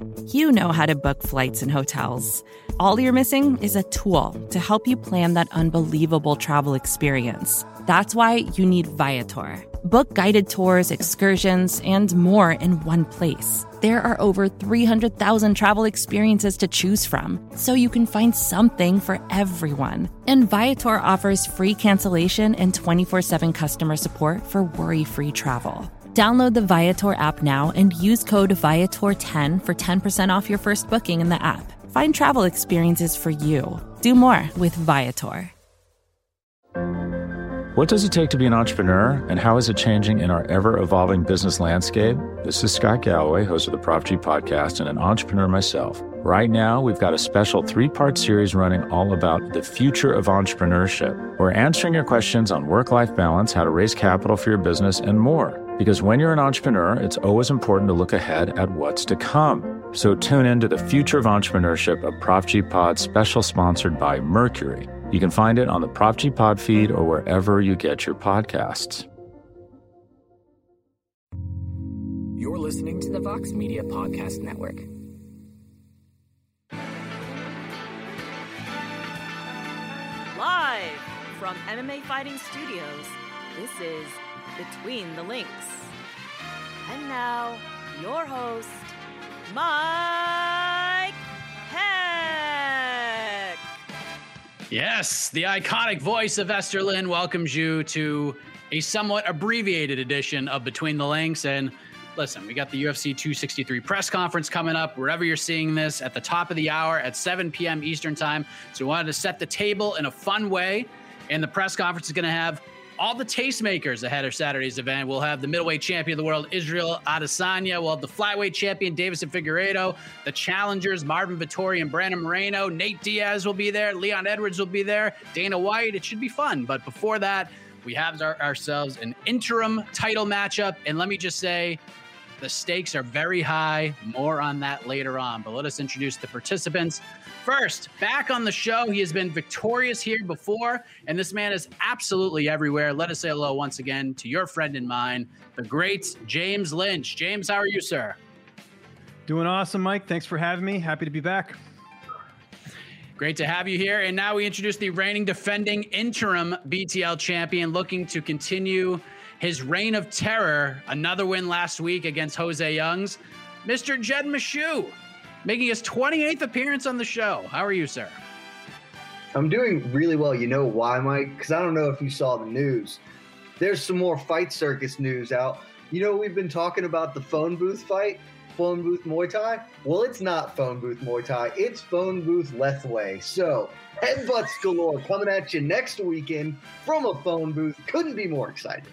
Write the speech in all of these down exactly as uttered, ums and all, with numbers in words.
You know how to book flights and hotels. All you're missing is a tool to help you plan that unbelievable travel experience. That's why you need Viator. Book guided tours, excursions, and more in one place. There are over three hundred thousand travel experiences to choose from, so you can find something for everyone. And Viator offers free cancellation and twenty-four seven customer support for worry-free travel. Download the Viator app now and use code Viator ten for ten percent off your first booking in the app. Find travel experiences for you. Do more with Viator. What does it take to be an entrepreneur, and how is it changing in our ever-evolving business landscape? This is Scott Galloway, host of the Prop G Podcast and an entrepreneur myself. Right now, we've got a special three-part series running all about the future of entrepreneurship. We're answering your questions on work-life balance, how to raise capital for your business, and more. Because when you're an entrepreneur, it's always important to look ahead at what's to come. So tune in to the Future of Entrepreneurship, a Prop G Pod special sponsored by Mercury. You can find it on the Prop G Pod feed or wherever you get your podcasts. You're listening to the Vox Media Podcast Network. Live from M M A Fighting Studios, this is Between the Links. And now, your host, Mike Heck. Yes, the iconic voice of Esther Lynn welcomes you to a somewhat abbreviated edition of Between the Links. And listen, we got the U F C two sixty-three press conference coming up, wherever you're seeing this, at the top of the hour at seven p.m. Eastern time. So we wanted to set the table in a fun way. And the press conference is going to have all the tastemakers ahead of Saturday's event. We'll have the middleweight champion of the world, Israel Adesanya. We'll have the flyweight champion, Deiveson Figueiredo. The challengers, Marvin Vettori and Brandon Moreno. Nate Diaz will be there. Leon Edwards will be there. Dana White. It should be fun. But before that, we have our, ourselves an interim title matchup. And let me just say, the stakes are very high. More on that later on. But let us introduce the participants. First, back on the show, he has been victorious here before, and this man is absolutely everywhere. Let us say hello once again to your friend and mine, the great James Lynch. James, how are you, sir? Doing awesome, Mike. Thanks for having me. Happy to be back. Great to have you here. And now we introduce the reigning defending interim B T L champion, looking to continue his reign of terror. Another win last week against Jose Youngs, Mister Jed Meshew, making his twenty-eighth appearance on the show. How are you, sir? I'm doing really well. You know why, Mike? Because I don't know if you saw the news. There's some more Fight Circus news out. You know, we've been talking about the phone booth fight, phone booth Muay Thai. Well, it's not phone booth Muay Thai. It's phone booth Lethway. So headbutts galore coming at you next weekend from a phone booth. Couldn't be more excited.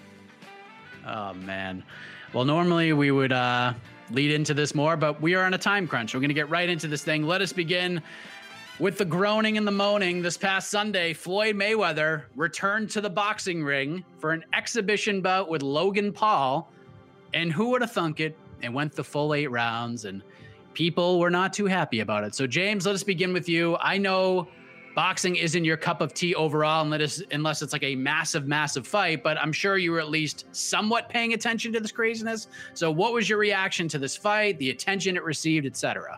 Oh, man. Well, normally we would uh, lead into this more, but we are on a time crunch. We're going to get right into this thing. Let us begin with the groaning and the moaning. This past Sunday, Floyd Mayweather returned to the boxing ring for an exhibition bout with Logan Paul. And who would have thunk it? It went the full eight rounds, and people were not too happy about it. So, James, let us begin with you. I know boxing isn't your cup of tea overall, unless, unless it's like a massive, massive fight, but I'm sure you were at least somewhat paying attention to this craziness. So what was your reaction to this fight, the attention it received, et cetera?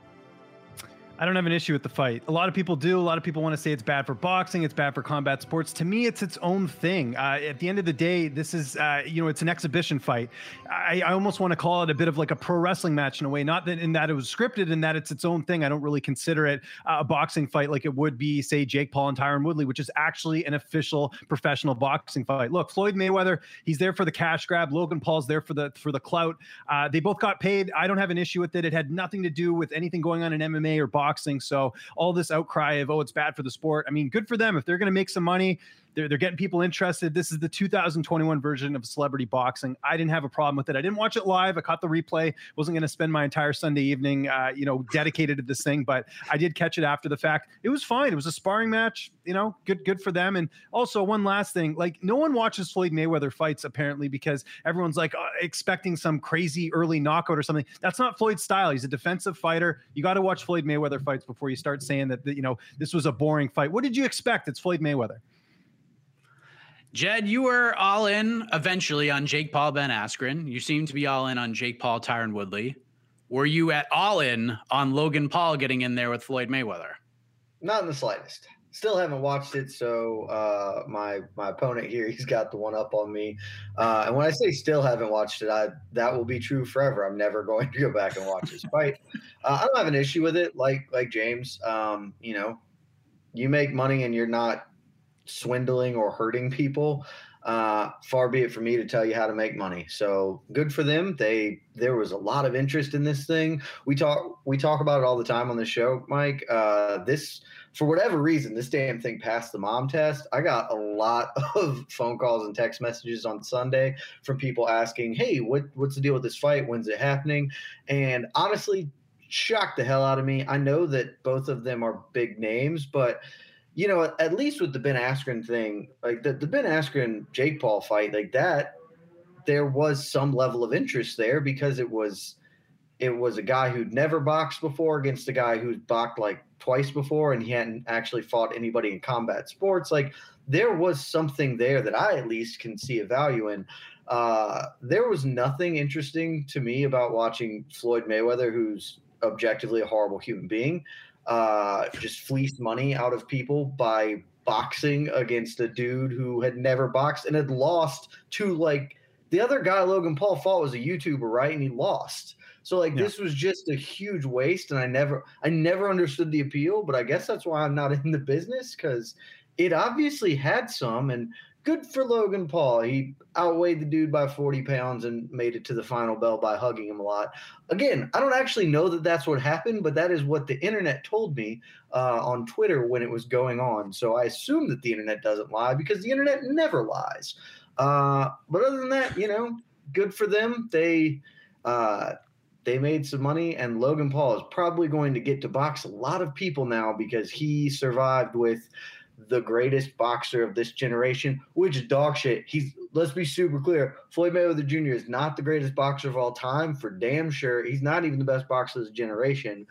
I don't have an issue with the fight. A lot of people do. A lot of people want to say it's bad for boxing. It's bad for combat sports. To me, it's its own thing. Uh, at the end of the day, this is, uh, you know, it's an exhibition fight. I, I almost want to call it a bit of like a pro wrestling match in a way, not that in that it was scripted and that it's its own thing. I don't really consider it uh, a boxing fight like it would be, say, Jake Paul and Tyron Woodley, which is actually an official professional boxing fight. Look, Floyd Mayweather, he's there for the cash grab. Logan Paul's there for the for the clout. Uh, they both got paid. I don't have an issue with it. It had nothing to do with anything going on in M M A or boxing. So all this outcry of, oh, it's bad for the sport. I mean, good for them. If they're going to make some money, they're, they're getting people interested. This is the two thousand twenty-one version of celebrity boxing. I didn't have a problem with it. I didn't watch it live. I caught the replay. Wasn't going to spend my entire Sunday evening, uh, you know, dedicated to this thing, but I did catch it after the fact. It was fine. It was a sparring match, you know, good, good for them. And also one last thing, like no one watches Floyd Mayweather fights apparently because everyone's like uh, expecting some crazy early knockout or something. That's not Floyd's style. He's a defensive fighter. You got to watch Floyd Mayweather fights before you start saying that, that, you know, this was a boring fight. What did you expect? It's Floyd Mayweather. Jed, you were all in eventually on Jake Paul, Ben Askren. You seem to be all in on Jake Paul, Tyron Woodley. were you at all in on Logan Paul getting in there with Floyd Mayweather? Not in the slightest. Still haven't watched it, so uh, my my opponent here, he's got the one up on me. Uh, and when I say still haven't watched it, I that will be true forever. I'm never going to go back and watch this fight. Uh, I don't have an issue with it, like like James. Um, you know, you make money and you're not swindling or hurting people. Uh, far be it for me to tell you how to make money. So good for them. They there was a lot of interest in this thing. We talk we talk about it all the time on the show, Mike. Uh, this. For whatever reason, this damn thing passed the mom test. I got a lot of phone calls and text messages on Sunday from people asking, hey, what, what's the deal with this fight? When's it happening? And honestly, shocked the hell out of me. I know that both of them are big names, but, you know, at least with the Ben Askren thing, like the, the Ben Askren-Jake Paul fight, like that, there was some level of interest there because it was it was a guy who'd never boxed before against a guy who'd boxed like twice before, and he hadn't actually fought anybody in combat sports. Like there was something there that I at least can see a value in. Uh, there was nothing interesting to me about watching Floyd Mayweather, who's objectively a horrible human being, uh, just fleece money out of people by boxing against a dude who had never boxed and had lost to like the other guy Logan Paul fought was a YouTuber, right? And he lost. So like yeah. This was just a huge waste, and I never, I never understood the appeal. But I guess that's why I'm not in the business, because it obviously had some. And good for Logan Paul. He outweighed the dude by forty pounds and made it to the final bell by hugging him a lot. Again, I don't actually know that that's what happened, but that is what the internet told me uh, on Twitter when it was going on. So I assume that the internet doesn't lie because the internet never lies. Uh, but other than that, you know, good for them. They. Uh, They made some money, and Logan Paul is probably going to get to box a lot of people now because he survived with the greatest boxer of this generation, which is dog shit. He's let's be super clear. Floyd Mayweather Junior is not the greatest boxer of all time, for damn sure. He's not even the best boxer of this generation.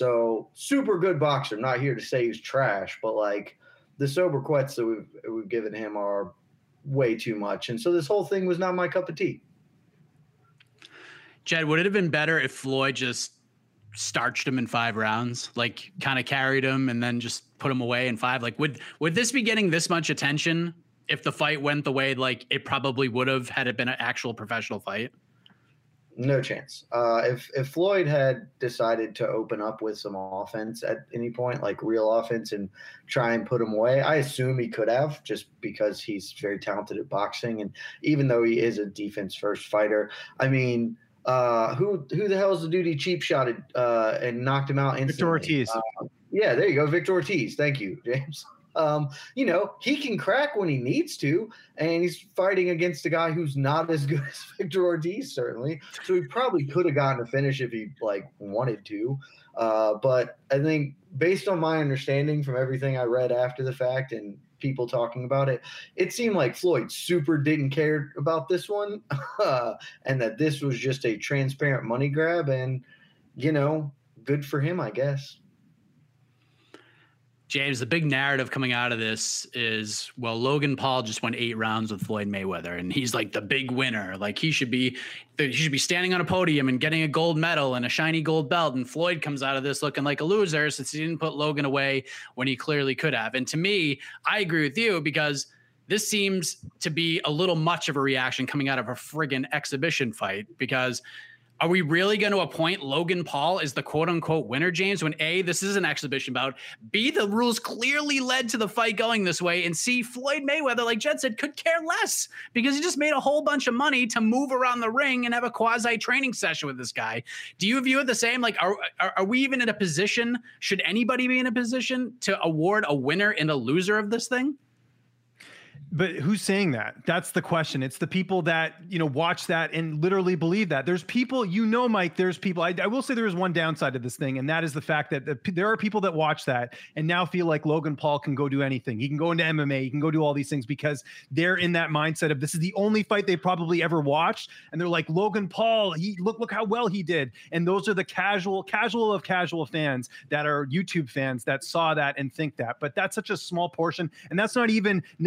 So super good boxer. I'm not here to say he's trash, but like the sober quets that we've we've given him are way too much. And so this whole thing was not my cup of tea. Jed, would it have been better if Floyd just starched him in five rounds, like kind of carried him and then just put him away in five? Like, would would this be getting this much attention if the fight went the way like it probably would have had it been an actual professional fight? No chance. Uh, if if Floyd had decided to open up with some offense at any point, like real offense, and try and put him away, I assume he could have, just because he's very talented at boxing. And even though he is a defense-first fighter, I mean – Uh, who who the hell is the dude he cheap shotted uh, and knocked him out instantly? Victor Ortiz. Uh, yeah, there you go, Victor Ortiz. Thank you, James. Um, you know, he can crack when he needs to, and he's fighting against a guy who's not as good as Victor Ortiz, certainly. So he probably could have gotten a finish if he like wanted to. Uh, but I think based on my understanding from everything I read after the fact and people talking about it, it seemed like Floyd super didn't care about this one uh, and that this was just a transparent money grab, and, you know, good for him, I guess. James, the big narrative coming out of this is, well, Logan Paul just went eight rounds with Floyd Mayweather, and he's like the big winner. Like he should be, he should be standing on a podium and getting a gold medal and a shiny gold belt. And Floyd comes out of this looking like a loser since he didn't put Logan away when he clearly could have. And to me, I agree with you, because this seems to be a little much of a reaction coming out of a friggin' exhibition fight, because are we really going to appoint Logan Paul as the quote unquote winner, James, when A, this is an exhibition bout, B, the rules clearly led to the fight going this way, and C, Floyd Mayweather, like Jed said, could care less because he just made a whole bunch of money to move around the ring and have a quasi training session with this guy. Do you view it the same? Like, are, are, are we even in a position, should anybody be in a position to award a winner and a loser of this thing? But who's saying that? That's the question. It's the people that, you know, watch that and literally believe that. There's people, you know, Mike, there's people, I, I will say there is one downside to this thing, and that is the fact that the, there are people that watch that and now feel like Logan Paul can go do anything. He can go into M M A, he can go do all these things because they're in that mindset of this is the only fight they probably ever watched. And they're like, Logan Paul, he look, look how well he did. And those are the casual, casual of casual fans that are YouTube fans that saw that and think that. But that's such a small portion. And that's not even necessarily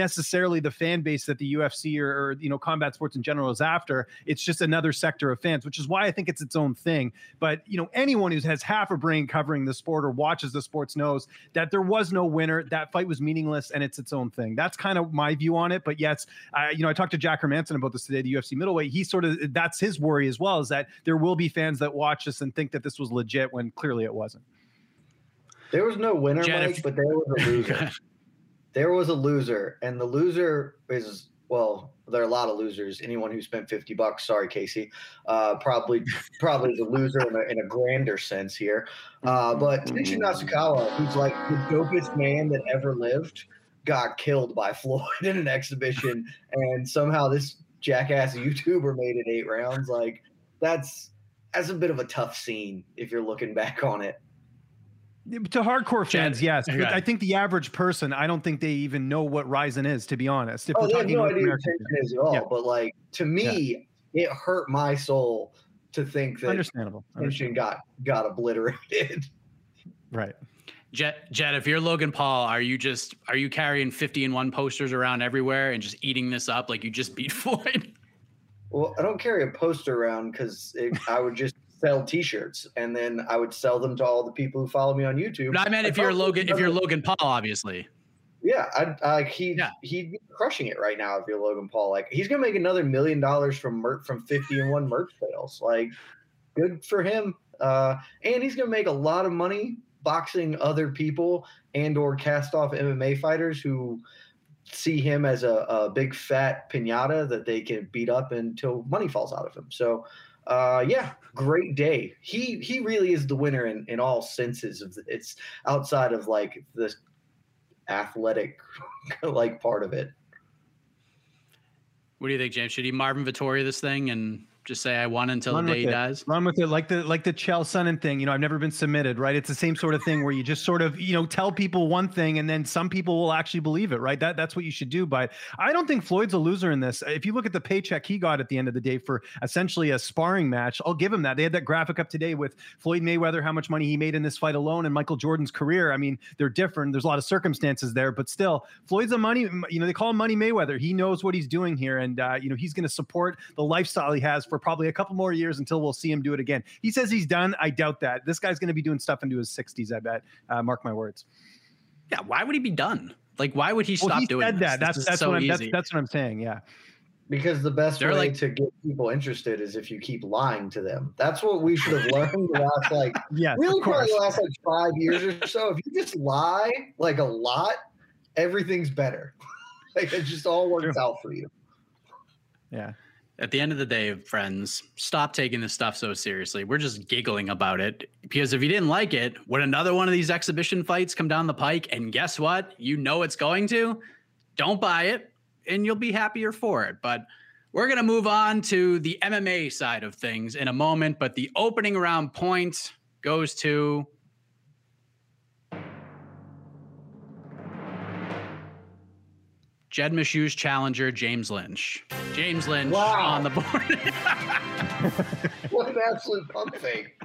necessarily the fan base that the U F C or, or you know combat sports in general is after. It's just another sector of fans, which is why I think it's its own thing. But you know, anyone who has half a brain covering the sport or watches the sports knows that there was no winner. That fight was meaningless, and it's its own thing. That's kind of my view on it. But yes, uh, you know, I talked to Jack Hermanson about this today, the U F C middleweight. He sort of, that's his worry as well, is that there will be fans that watch this and think that this was legit when clearly it wasn't. There was no winner, Jen, Mike, if- but there was a loser. There was a loser, and the loser is, well, there are a lot of losers. Anyone who spent fifty bucks, sorry, Casey, uh, probably probably the loser in a, in a grander sense here. Uh, but Tenshin Nasukawa, who's like the dopest man that ever lived, got killed by Floyd in an exhibition, and somehow this jackass YouTuber made it eight rounds. Like, that's that's a bit of a tough scene if you're looking back on it. To hardcore fans, yes. But Okay. I think the average person, I don't think they even know what Ryzen is, to be honest. If Oh, we're they have talking no North idea what American tension fans. is at all. Yeah. But like, to me, it hurt my soul to think that Understandable. tension got got obliterated. Right. Jet, Jet, if you're Logan Paul, are you just are you carrying fifty and one posters around everywhere and just eating this up like you just beat Floyd? Well, I don't carry a poster around because I would just sell T-shirts, and then I would sell them to all the people who follow me on YouTube. But I meant if you're Logan, if you're Logan Paul, obviously. Yeah, I, I, he Yeah. he'd be crushing it right now if you're Logan Paul. Like, he's gonna make another million dollars from mer- from fifty and one merch sales. Like, good for him. Uh, and he's gonna make a lot of money boxing other people and or cast off M M A fighters who see him as a, a big fat piñata that they can beat up until money falls out of him. So, uh, yeah, great day. He he really is the winner in, in all senses of the, it's outside of like the athletic like part of it. What do you think, James? Should he Marvin Vittori this thing and just say I won until Run the with day he it. dies? Run with it, like the like the Chael Sonnen thing. You know, I've never been submitted, right? It's the same sort of thing where you just sort of, you know, tell people one thing and then some people will actually believe it, right? That that's what you should do. But I don't think Floyd's a loser in this. If you look at the paycheck he got at the end of the day for essentially a sparring match, I'll give him that. They had that graphic up today with Floyd Mayweather, how much money he made in this fight alone, and Michael Jordan's career. I mean, they're different. There's a lot of circumstances there, but still, Floyd's a money. You know, they call him Money Mayweather. He knows what he's doing here, and uh, you know, he's going to support the lifestyle he has for probably a couple more years until we'll see him do it again. He says he's done. I doubt that. This guy's going to be doing stuff into his sixties, I bet. Uh, mark my words. Yeah, why would he be done? Like, why would he stop Well, he doing said this? that. This That's is that's so what I'm, that's easy. that's what I'm saying. Yeah. Because the best They're way like- to get people interested is if you keep lying to them. That's what we should have learned the last like Yes, really of probably course. the last like five years or so. If you just lie like a lot, everything's better. Like, it just all works True. out for you. Yeah. At the end of the day, friends, stop taking this stuff so seriously. We're just giggling about it because if you didn't like it, when another one of these exhibition fights come down the pike, and guess what? You know it's going to, don't buy it and you'll be happier for it. But we're going to move on to the M M A side of things in a moment. But the opening round point goes to Jed Meshews challenger, James Lynch. James Lynch Wow. on the board. What an absolute pump fake.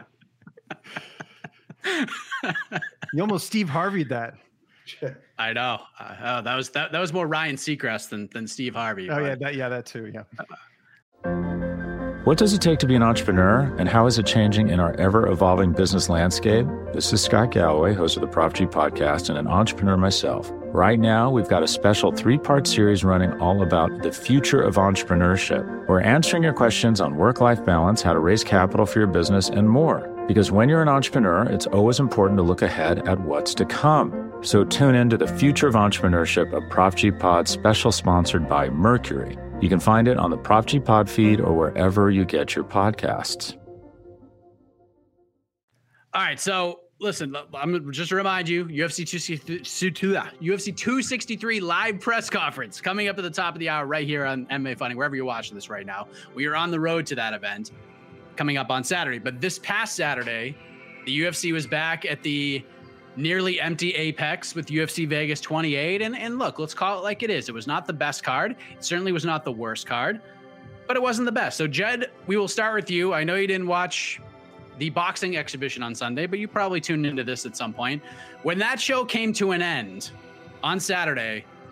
You almost Steve Harvey'd that. I know. Uh, oh, that was that, that was more Ryan Seacrest than than Steve Harvey. Oh but- yeah, that yeah, that too. Yeah. What does it take to be an entrepreneur, and how is it changing in our ever-evolving business landscape? This is Scott Galloway, host of the Prop G podcast and an entrepreneur myself. Right now, we've got a special three-part series running all about the future of entrepreneurship. We're answering your questions on work-life balance, how to raise capital for your business, and more. Because when you're an entrepreneur, it's always important to look ahead at what's to come. So tune in to the Future of Entrepreneurship, a Prop G Pod special sponsored by Mercury. You can find it on the Prop G Pod feed or wherever you get your podcasts. All right, so listen, I'm just to remind you, U F C two sixty-three, U F C two sixty-three live press conference coming up at the top of the hour right here on M M A Fighting, wherever you're watching this right now. We are on the road to that event coming up on Saturday. But this past Saturday, the U F C was back at the nearly empty Apex with U F C Vegas twenty-eight. And, and look, let's call it like it is. It was not the best card. It certainly was not the worst card, but it wasn't the best. So Jed, we will start with you. I know you didn't watch the boxing exhibition on Sunday, but you probably tuned into this at some point. When that show came to an end on Saturday,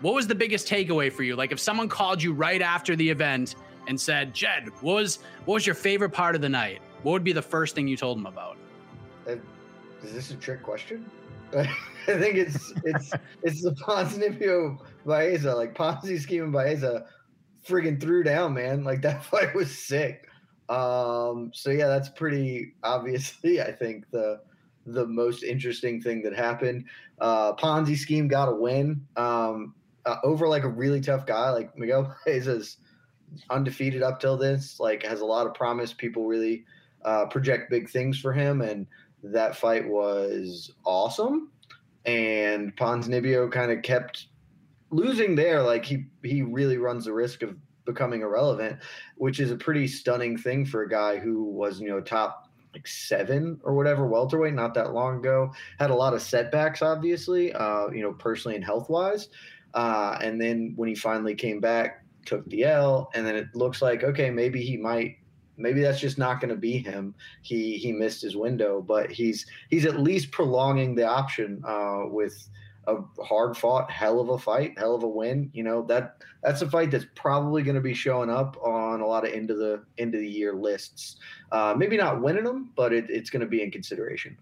what was the biggest takeaway for you? Like if someone called you right after the event and said, Jed, what was, what was your favorite part of the night? What would be the first thing you told them about? Uh, is this a trick question? I think it's it's it's the Ponzinibbio Baeza. Like Ponzi scheme and Baeza friggin' threw down, man. Like that fight was sick. Um, so yeah, that's pretty obviously, I think, the the most interesting thing that happened. Uh, Ponzi scheme got a win um, uh, over like a really tough guy. Like Miguel Baeza's undefeated up till this. Like has a lot of promise. People really uh, project big things for him, and that fight was awesome, and Ponzinibbio kind of kept losing there. Like he he really runs the risk of becoming irrelevant, which is a pretty stunning thing for a guy who was, you know, top like seven or whatever welterweight not that long ago. Had a lot of setbacks, obviously, uh, you know, personally and health wise. Uh, and then when he finally came back, took the L, and then it looks like, okay, maybe he might. Maybe that's just not going to be him. He he missed his window, but he's he's at least prolonging the option uh, with a hard fought, hell of a fight, hell of a win. You know that that's a fight that's probably going to be showing up on a lot of end of the end of the year lists. Uh, maybe not winning them, but it, it's going to be in consideration.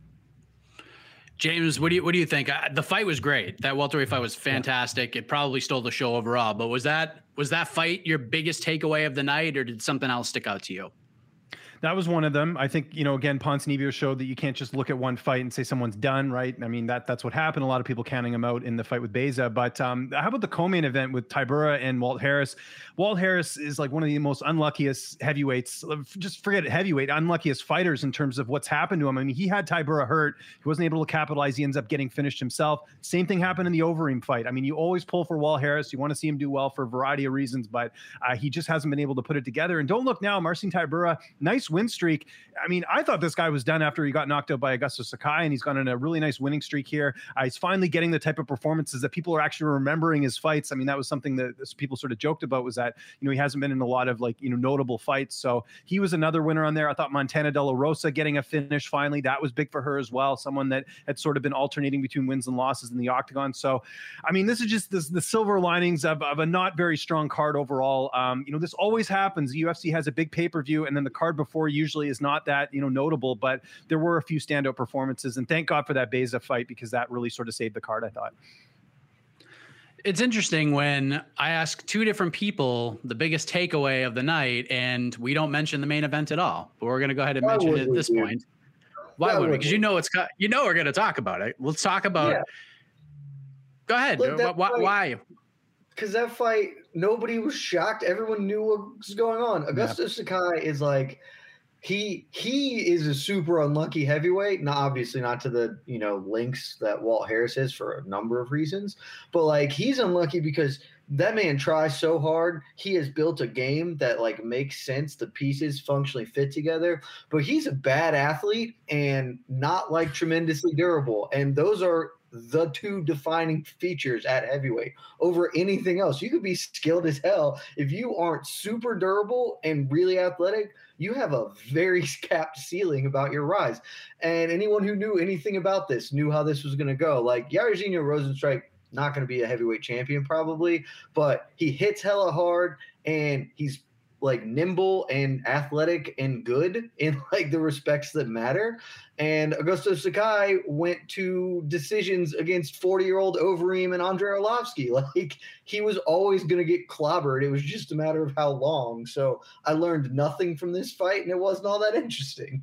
James, what do you what do you think? Uh, the fight was great. That welterweight fight was fantastic. It probably stole the show overall. But was that was that fight your biggest takeaway of the night, or did something else stick out to you? That was one of them. I think, you know, again, Ponzinibbio showed that you can't just look at one fight and say someone's done, right? I mean, that that's what happened. A lot of people counting him out in the fight with Baeza. But um, how about the co-main event with Tybura and Walt Harris? Walt Harris is like one of the most unluckiest heavyweights. Just forget it, heavyweight, unluckiest fighters in terms of what's happened to him. I mean, he had Tybura hurt. He wasn't able to capitalize. He ends up getting finished himself. Same thing happened in the Overeem fight. I mean, you always pull for Walt Harris. You want to see him do well for a variety of reasons, but uh, he just hasn't been able to put it together. And don't look now, Marcin Tybura, nice win streak. I mean, I thought this guy was done after he got knocked out by Augusto Sakai, and he's gone on a really nice winning streak here. Uh, he's finally getting the type of performances that people are actually remembering his fights. I mean, that was something that people sort of joked about, was that, you know, he hasn't been in a lot of like, you know, notable fights. So he was another winner on there. I thought Montana De La Rosa getting a finish finally, that was big for her as well. Someone that had sort of been alternating between wins and losses in the octagon. So, I mean, this is just this, the silver linings of, of a not very strong card overall. Um, you know, this always happens. The U F C has a big pay-per-view, and then the card before usually is not that, you know, notable, but there were a few standout performances, and thank God for that Baeza fight, because that really sort of saved the card, I thought. It's interesting when I ask two different people the biggest takeaway of the night, and we don't mention the main event at all, but we're going to go ahead and Why mention it at this you? point. Why, Why would we? Because you know it's you know we're going to talk about it. Let's talk about yeah. Go ahead. Look, why? why? Because that fight, nobody was shocked. Everyone knew what was going on. Augusto yep. Sakai is like, He he is a super unlucky heavyweight, not obviously not to the, you know, links that Walt Harris is for a number of reasons, but like he's unlucky because that man tries so hard. He has built a game that like makes sense. The pieces functionally fit together, but he's a bad athlete and not like tremendously durable. And those are the two defining features at heavyweight over anything else. You could be skilled as hell. If you aren't super durable and really athletic, you have a very capped ceiling about your rise. And anyone who knew anything about this knew how this was going to go. Like Jairzinho Rozenstruik, not going to be a heavyweight champion probably, but he hits hella hard and he's like nimble and athletic and good in like the respects that matter. And Augusto Sakai went to decisions against forty-year-old Overeem and Andrei Arlovsky. Like he was always going to get clobbered. It was just a matter of how long. So I learned nothing from this fight, and it wasn't all that interesting.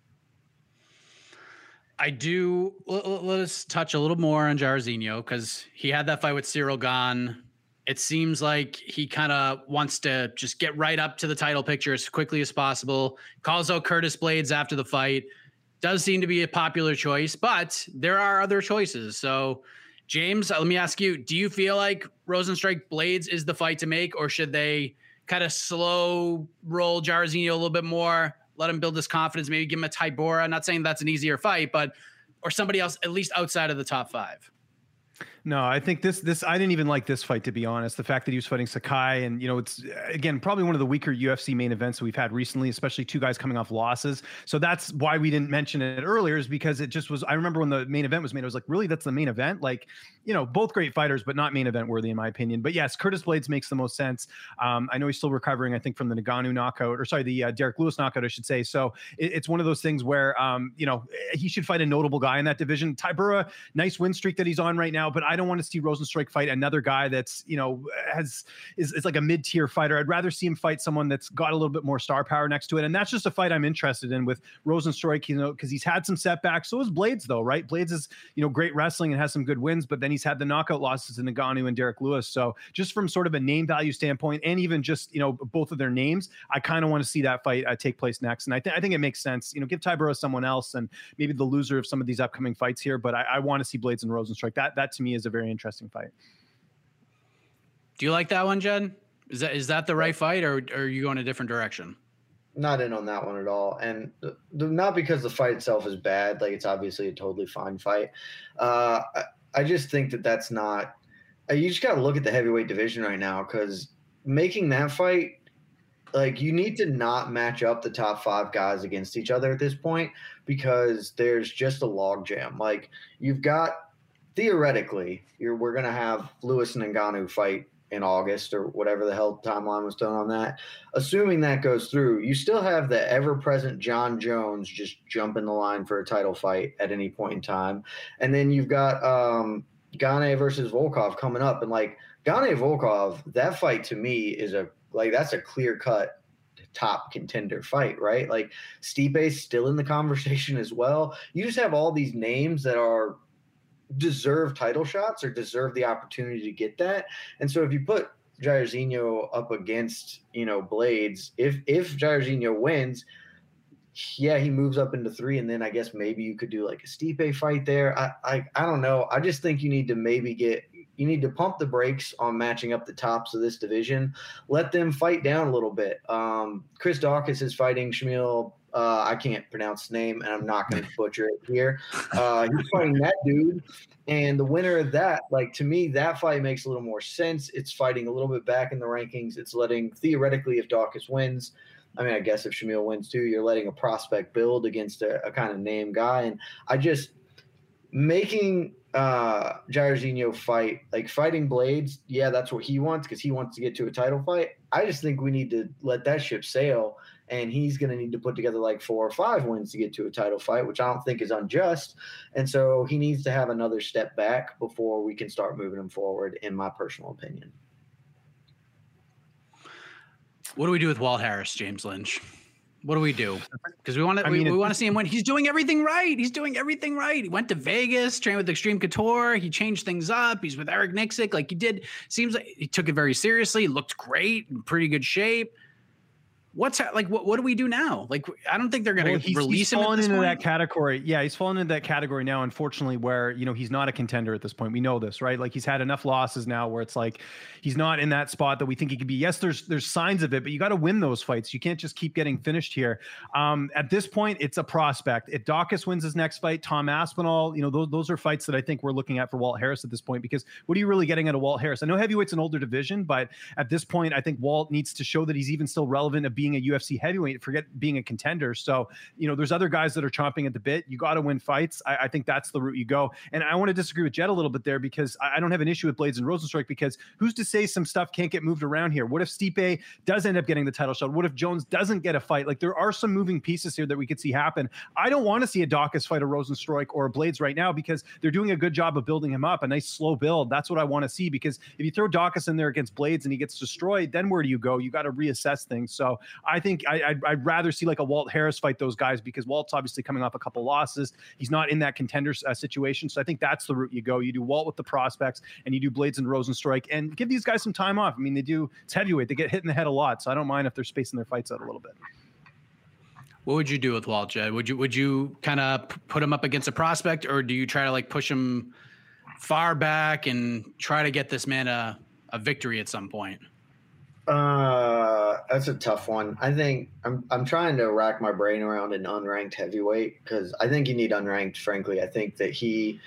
I do. Let, let us touch a little more on Jairzinho, because he had that fight with Cyril Gane. It seems like he kind of wants to just get right up to the title picture as quickly as possible. Calls out Curtis Blades after the fight. Does seem to be a popular choice, but there are other choices. So, James, let me ask you, do you feel like Rozenstruik Blades is the fight to make, or should they kind of slow roll Jairzinho a little bit more, let him build his confidence, maybe give him a Tybura? Not saying that's an easier fight, but or somebody else, at least outside of the top five? No, I think this, this, I didn't even like this fight, to be honest. The fact that he was fighting Sakai, and, you know, it's, again, probably one of the weaker U F C main events that we've had recently, especially two guys coming off losses. So that's why we didn't mention it earlier, is because it just was, I remember when the main event was made, I was like, really, that's the main event? Like, you know, both great fighters, but not main event worthy, in my opinion. But yes, Curtis Blaydes makes the most sense. Um, I know he's still recovering, I think, from the Ngannou knockout, or sorry, the uh, Derek Lewis knockout, I should say. So it, it's one of those things where, um, you know, he should fight a notable guy in that division. Tybura, nice win streak that he's on right now, but I don't want to see Rosenstruik fight another guy that's, you know, has is, is like a mid-tier fighter. I'd rather see him fight someone that's got a little bit more star power next to it. And that's just a fight I'm interested in with Rosenstruik, you know, because he's had some setbacks. So is Blaydes, though, right? Blaydes is, you know, great wrestling and has some good wins, but then he's had the knockout losses to Ngannou and Derek Lewis. So just from sort of a name value standpoint, and even just, you know, both of their names, I kind of want to see that fight uh, take place next. And I, th- I think it makes sense, you know, give Tybura someone else and maybe the loser of some of these upcoming fights here. But I, I want to see Blaydes and Rosenstruik. That, that to me is a very interesting fight. Do you like that one, Jed? Is that is that the right fight, or, or are you going a different direction? Not in on that one at all. And the, the, not because the fight itself is bad. Like, it's obviously a totally fine fight. Uh, I, I just think that that's not – you just got to look at the heavyweight division right now, because making that fight, like, you need to not match up the top five guys against each other at this point, because there's just a logjam. Like, you've got – theoretically, you're, we're going to have Lewis and Ngannou fight in August, or whatever the hell timeline was done on that. Assuming that goes through, you still have the ever-present John Jones just jumping the line for a title fight at any point in time. And then you've got um, Gane versus Volkov coming up. And, like, Gane Volkov, that fight to me is a – like, that's a clear-cut top contender fight, right? Like, Stipe's still in the conversation as well. You just have all these names that are – deserve title shots or deserve the opportunity to get that. And so if you put Jairzinho up against, you know, Blaydes, if if Jairzinho wins, yeah, he moves up into three, and then I guess maybe you could do like a Stipe fight there. I I, I don't know. I just think you need to maybe get you need to pump the brakes on matching up the tops of this division. Let them fight down a little bit. Um, Chris Daukaus is fighting Shamil. Uh, I can't pronounce his name, and I'm not going to butcher it here. Uh, he's fighting that dude, and the winner of that, like, to me, that fight makes a little more sense. It's fighting a little bit back in the rankings. It's letting, theoretically, if Daukaus wins, I mean, I guess if Shamil wins too, you're letting a prospect build against a, a kind of name guy. And I just making uh, Jairzinho fight, like fighting Blaydes, yeah, that's what he wants, because he wants to get to a title fight. I just think we need to let that ship sail. And he's going to need to put together like four or five wins to get to a title fight, which I don't think is unjust. And so he needs to have another step back before we can start moving him forward, in my personal opinion. What do we do with Walt Harris, James Lynch? What do we do? Because we want to we, mean, we want to see him win. He's doing everything right. He's doing everything right. He went to Vegas, trained with Extreme Couture. He changed things up. He's with Eric Nixick. Like, he did. Seems like he took it very seriously. He looked great, in pretty good shape. What's like? What, what do we do now? Like, I don't think they're going to well, he's, release he's him. Fallen at this into point. that category. Yeah, he's fallen into that category now, unfortunately, where, you know, he's not a contender at this point. We know this, right? Like, he's had enough losses now where it's like he's not in that spot that we think he could be. Yes, there's there's signs of it, but you got to win those fights. You can't just keep getting finished here. Um, at this point, it's a prospect. If Daukaus wins his next fight, Tom Aspinall, you know, those those are fights that I think we're looking at for Walt Harris at this point. Because what are you really getting out of Walt Harris? I know heavyweight's an older division, but at this point, I think Walt needs to show that he's even still relevant of being a U F C heavyweight. Forget being a contender. So, you know, there's other guys that are chomping at the bit. You got to win fights. I, I think that's the route you go. And I want to disagree with Jed a little bit there, because I, I don't have an issue with Blaydes and Rosenstruik, because who's to say some stuff can't get moved around here? What if Stipe does end up getting the title shot? What if Jones doesn't get a fight? Like, there are some moving pieces here that we could see happen. I don't want to see a Daukaus fight a Rosenstruik or a Blaydes right now, because they're doing a good job of building him up, a nice slow build. That's what I want to see, because if you throw Daukaus in there against Blaydes and he gets destroyed, then where do you go? You got to reassess things. So I think I, I'd, I'd rather see like a Walt Harris fight those guys, because Walt's obviously coming off a couple losses. He's not in that contender uh, situation. So I think that's the route you go. You do Walt with the prospects, and you do Blaydes and Rosenstruik, and give these guys some time off. I mean, they do, it's heavyweight. They get hit in the head a lot. So I don't mind if they're spacing their fights out a little bit. What would you do with Walt, Jed? Would you, would you kind of put him up against a prospect, or do you try to like push him far back and try to get this man a, a victory at some point? Uh, that's a tough one. I think I'm I'm trying to rack my brain around an unranked heavyweight, because I think you need unranked. Frankly, I think that he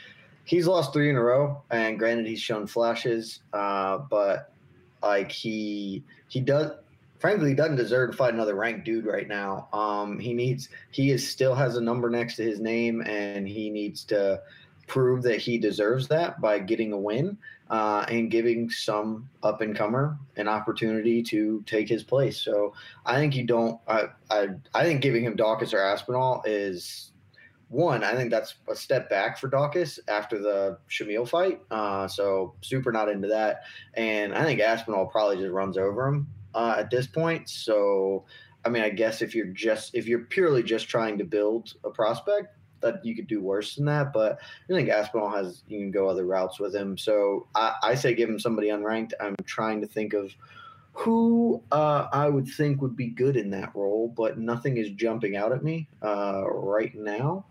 he's lost three in a row, and granted, he's shown flashes, uh, but like he he does. Frankly, he doesn't deserve to fight another ranked dude right now. Um, he needs he is still has a number next to his name, and he needs to prove that he deserves that by getting a win uh, and giving some up and comer an opportunity to take his place. So I think you don't. I I, I think giving him Daukaus or Aspinall is one. I think that's a step back for Daukaus after the Shamil fight. Uh, so super not into that, and I think Aspinall probably just runs over him. Uh, at this point. So, I mean, I guess if you're just, if you're purely just trying to build a prospect, that you could do worse than that. But I think Aspinall has, you can go other routes with him. So I, I say give him somebody unranked. I'm trying to think of who uh, I would think would be good in that role, but nothing is jumping out at me uh, right now.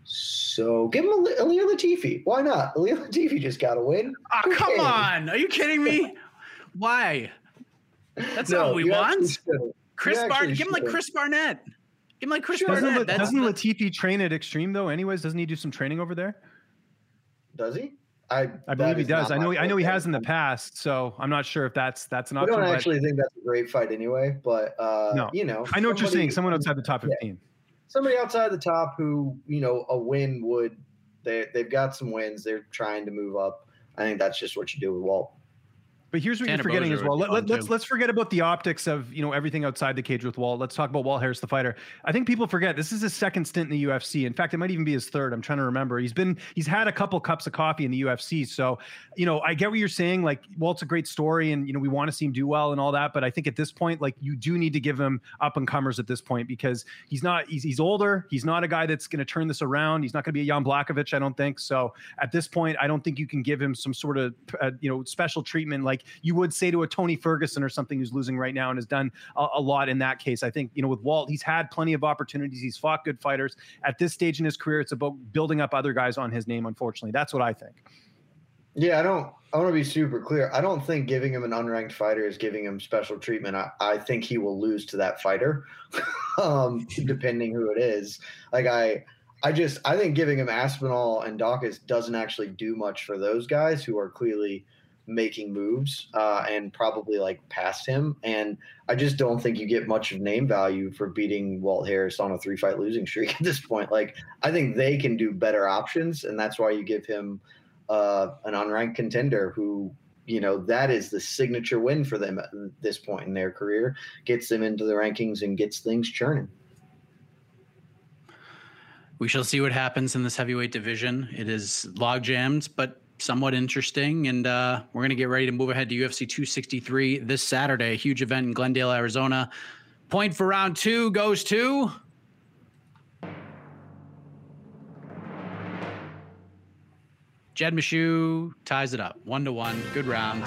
So give him a Ilir Latifi. Why not? Ilir Latifi just got a win. Oh, come on. Are you kidding me? Why? That's no, not what we want. Chris Barnett. Give him should. like Chris Barnett. Give him like Chris doesn't Barnett. La- That's doesn't the- Latifi train at Extreme though? Anyways, doesn't he do some training over there? Does he? I I believe he does. I know. I know he has in the past. So I'm not sure if that's that's an I option. don't but actually think that's a great fight anyway. But uh, no, you know, I know what you're somebody- saying. Someone outside the top fifteen. Yeah. Somebody outside the top who, you know, a win would. They they've got some wins. They're trying to move up. I think that's just what you do with Walt. But here's what Tanner you're forgetting Boser as well. would be Let, let, fun, let's too. let's forget about the optics of, you know, everything outside the cage with Walt. Let's talk about Walt Harris, the fighter. I think people forget this is his second stint in the U F C. In fact, it might even be his third. I'm trying to remember. He's been he's had a couple cups of coffee in the U F C. So, you know, I get what you're saying. Like, Walt's a great story, and you know we want to see him do well and all that. But I think at this point, like, you do need to give him up and comers at this point, because he's not he's he's older. He's not a guy that's going to turn this around. He's not going to be a Jan Blachowicz, I don't think. So at this point, I don't think you can give him some sort of uh, you know special treatment like you would say to a Tony Ferguson or something who's losing right now and has done a, a lot in that case. I think, you know, with Walt, he's had plenty of opportunities. He's fought good fighters. At this stage in his career, it's about building up other guys on his name, unfortunately. That's what I think. Yeah, I don't. I want to be super clear. I don't think giving him an unranked fighter is giving him special treatment. I, I think he will lose to that fighter, um, depending who it is. Like I, I just I think giving him Aspinall and Daukaus doesn't actually do much for those guys who are clearly making moves uh, and probably like past him. And I just don't think you get much of name value for beating Walt Harris on a three fight losing streak at this point. Like, I think they can do better options, and that's why you give him uh, an unranked contender who, you know, that is the signature win for them at this point in their career, gets them into the rankings and gets things churning. We shall see what happens in this heavyweight division. It is log jammed, but somewhat interesting. And uh, we're going to get ready to move ahead to U F C two sixty-three this Saturday, a huge event in Glendale, Arizona. Point for round two goes to Jed Meshew. Ties it up one to one. Good round.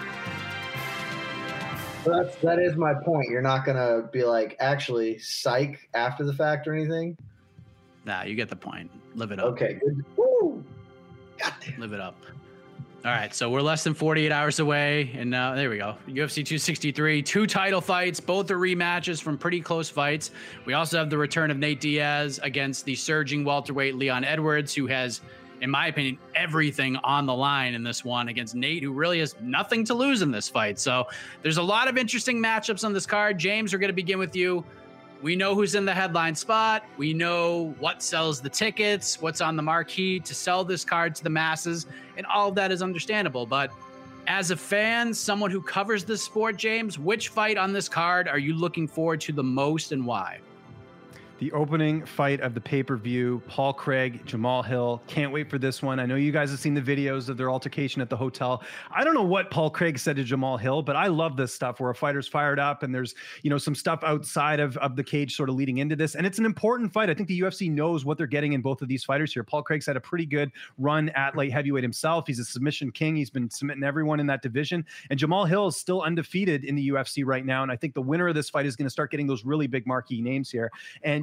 That's, that is my point. You're not going to be like, actually, psych after the fact or anything. Nah, you get the point. Live it up. Okay, good. Woo! Got there. Live it up. All right, so we're less than forty-eight hours away, and now there we go. U F C two sixty-three, two title fights, both are rematches from pretty close fights. We also have the return of Nate Diaz against the surging welterweight Leon Edwards, who has, in my opinion, everything on the line in this one against Nate, who really has nothing to lose in this fight. So there's a lot of interesting matchups on this card. James, we're going to begin with you. We know who's in the headline spot. We know what sells the tickets, what's on the marquee to sell this card to the masses, and all of that is understandable. But as a fan, someone who covers this sport, James, which fight on this card are you looking forward to the most and why? The opening fight of the pay-per-view, Paul Craig, Jamal Hill. Can't wait for this one. I know you guys have seen the videos of their altercation at the hotel. I don't know what Paul Craig said to Jamal Hill, but I love this stuff where a fighter's fired up and there's, you know, some stuff outside of, of the cage sort of leading into this. And it's an important fight. I think the U F C knows what they're getting in both of these fighters here. Paul Craig's had a pretty good run at light heavyweight himself. He's a submission king. He's been submitting everyone in that division. And Jamal Hill is still undefeated in the U F C right now. And I think the winner of this fight is going to start getting those really big marquee names here. And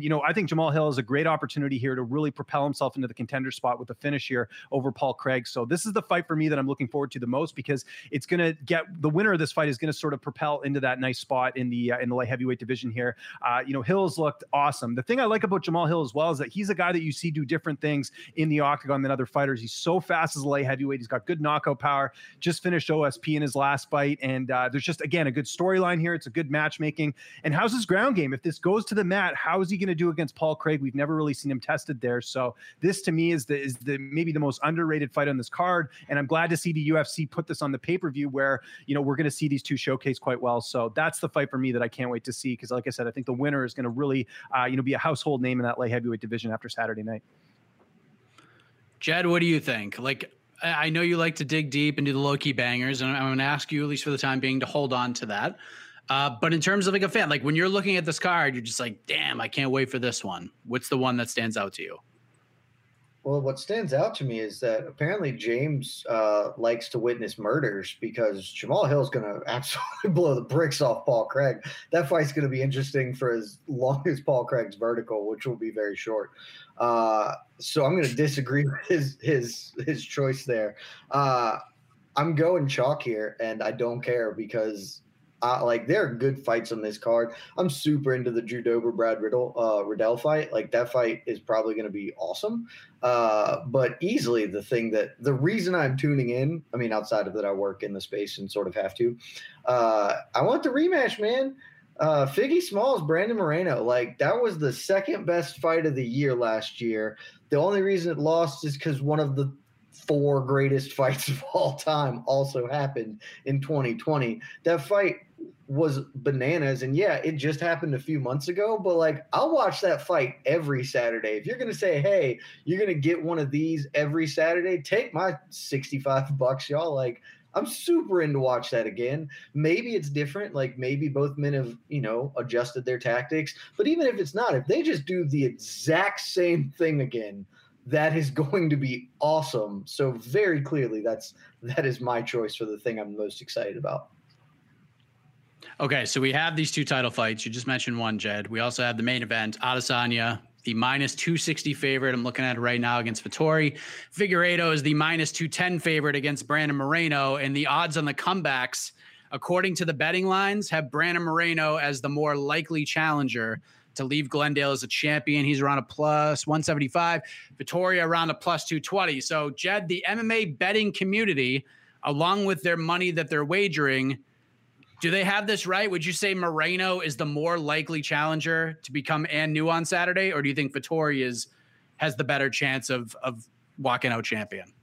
And, you know, I think Jamal Hill has a great opportunity here to really propel himself into the contender spot with the finish here over Paul Craig. So this is the fight for me that I'm looking forward to the most, because it's going to get the winner of this fight is going to sort of propel into that nice spot in the uh, in the light heavyweight division here. Uh, you know, Hill's looked awesome. The thing I like about Jamal Hill as well is that he's a guy that you see do different things in the octagon than other fighters. He's so fast as a light heavyweight. He's got good knockout power. Just finished O S P in his last fight, and uh, there's just again a good storyline here. It's a good matchmaking. And how's his ground game? If this goes to the mat, how is he going to do against Paul Craig? We've never really seen him tested there. So this to me is the is the maybe the most underrated fight on this card, and I'm glad to see the U F C put this on the pay-per-view where, you know, we're going to see these two showcase quite well. So that's the fight for me that I can't wait to see, because like I said, I think the winner is going to really uh, you know be a household name in that light heavyweight division after Saturday night. Jed, what do you think? Like, I know you like to dig deep and do the low-key bangers, and I'm going to ask you, at least for the time being, to hold on to that. Uh, but in terms of like a fan, like when you're looking at this card, you're just like, damn, I can't wait for this one. What's the one that stands out to you? Well, what stands out to me is that apparently James uh, likes to witness murders, because Jamal Hill is going to absolutely blow the bricks off Paul Craig. That fight's going to be interesting for as long as Paul Craig's vertical, which will be very short. Uh, so I'm going to disagree with his his his choice there. Uh, I'm going chalk here, and I don't care, because Uh, like, there are good fights on this card. I'm super into the Drew Dober Brad Riddle uh, Riddell fight. Like, that fight is probably going to be awesome. Uh, but easily the thing that the reason I'm tuning in, I mean, outside of that, I work in the space and sort of have to. Uh, I want the rematch, man. Uh, Figgy Smalls, Brandon Moreno. Like, that was the second best fight of the year last year. The only reason it lost is because one of the four greatest fights of all time also happened in twenty twenty. That fight was bananas, and yeah, it just happened a few months ago, but like, I'll watch that fight every Saturday. If you're going to say, hey, you're going to get one of these every Saturday, take my sixty-five bucks, y'all. Like, I'm super into watch that again. Maybe it's different. Like, maybe both men have, you know, adjusted their tactics, but even if it's not, if they just do the exact same thing again, that is going to be awesome. So very clearly, that's that is my choice for the thing I'm most excited about. Okay, so we have these two title fights. You just mentioned one, Jed. We also have the main event, Adesanya, the minus two sixty favorite. I'm looking at it right now against Vettori. Figueiredo is the minus two ten favorite against Brandon Moreno, and the odds on the comebacks, according to the betting lines, have Brandon Moreno as the more likely challenger to leave Glendale as a champion. He's around a plus one seventy-five. Vettori around a plus two twenty. So, Jed, the M M A betting community, along with their money that they're wagering, do they have this right? Would you say Moreno is the more likely challenger to become and new on Saturday, or do you think Vettori is has the better chance of of walking out champion?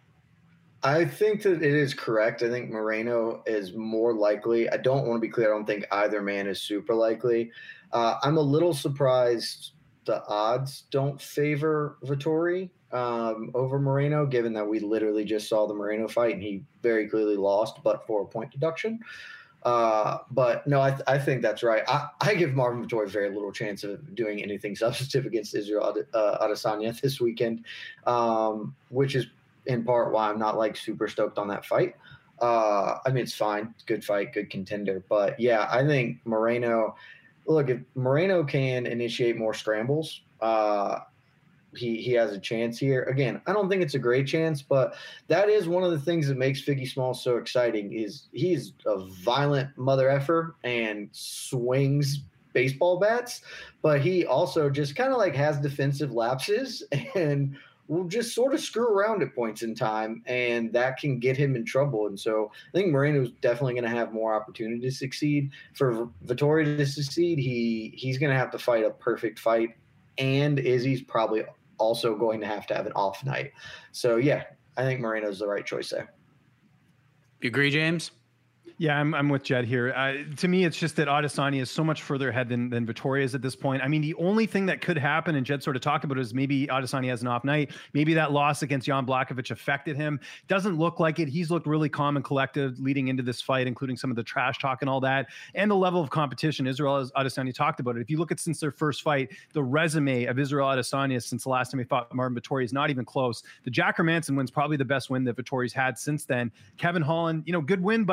I think that it is correct. I think Moreno is more likely. I don't want to be clear. I don't think either man is super likely. Uh, I'm a little surprised the odds don't favor Vettori um, over Moreno, given that we literally just saw the Moreno fight and he very clearly lost, but for a point deduction. Uh, but no, I, th- I think that's right. I, I give Marvin Vettori very little chance of doing anything substantive against Israel Ade- uh, Adesanya this weekend, um, which is in part why I'm not like super stoked on that fight. Uh, I mean, it's fine. It's a good fight, good contender. But yeah, I think Moreno, look, if Moreno can initiate more scrambles, uh, he he has a chance here. Again, I don't think it's a great chance, but that is one of the things that makes Figgy Small so exciting is he's a violent mother effer and swings baseball bats, but he also just kind of like has defensive lapses and will just sort of screw around at points in time, and that can get him in trouble. And so I think Moreno's definitely going to have more opportunity to succeed. For Vettori to succeed, he he's going to have to fight a perfect fight, and Izzy's probably also going to have to have an off night. So, yeah, I think Moreno's the right choice there. You agree, James? Yeah, I'm I'm with Jed here. Uh, to me, it's just that Adesanya is so much further ahead than than Vettori is at this point. I mean, the only thing that could happen, and Jed sort of talked about it, is maybe Adesanya has an off night. Maybe that loss against Jan Blachowicz affected him. Doesn't look like it. He's looked really calm and collected leading into this fight, including some of the trash talk and all that, and the level of competition. Israel Adesanya talked about it. If you look at since their first fight, the resume of Israel Adesanya since the last time he fought Marvin Vettori is not even close. The Jack Hermanson win's probably the best win that Vettori's had since then. Kevin Holland, you know, good win, but uh,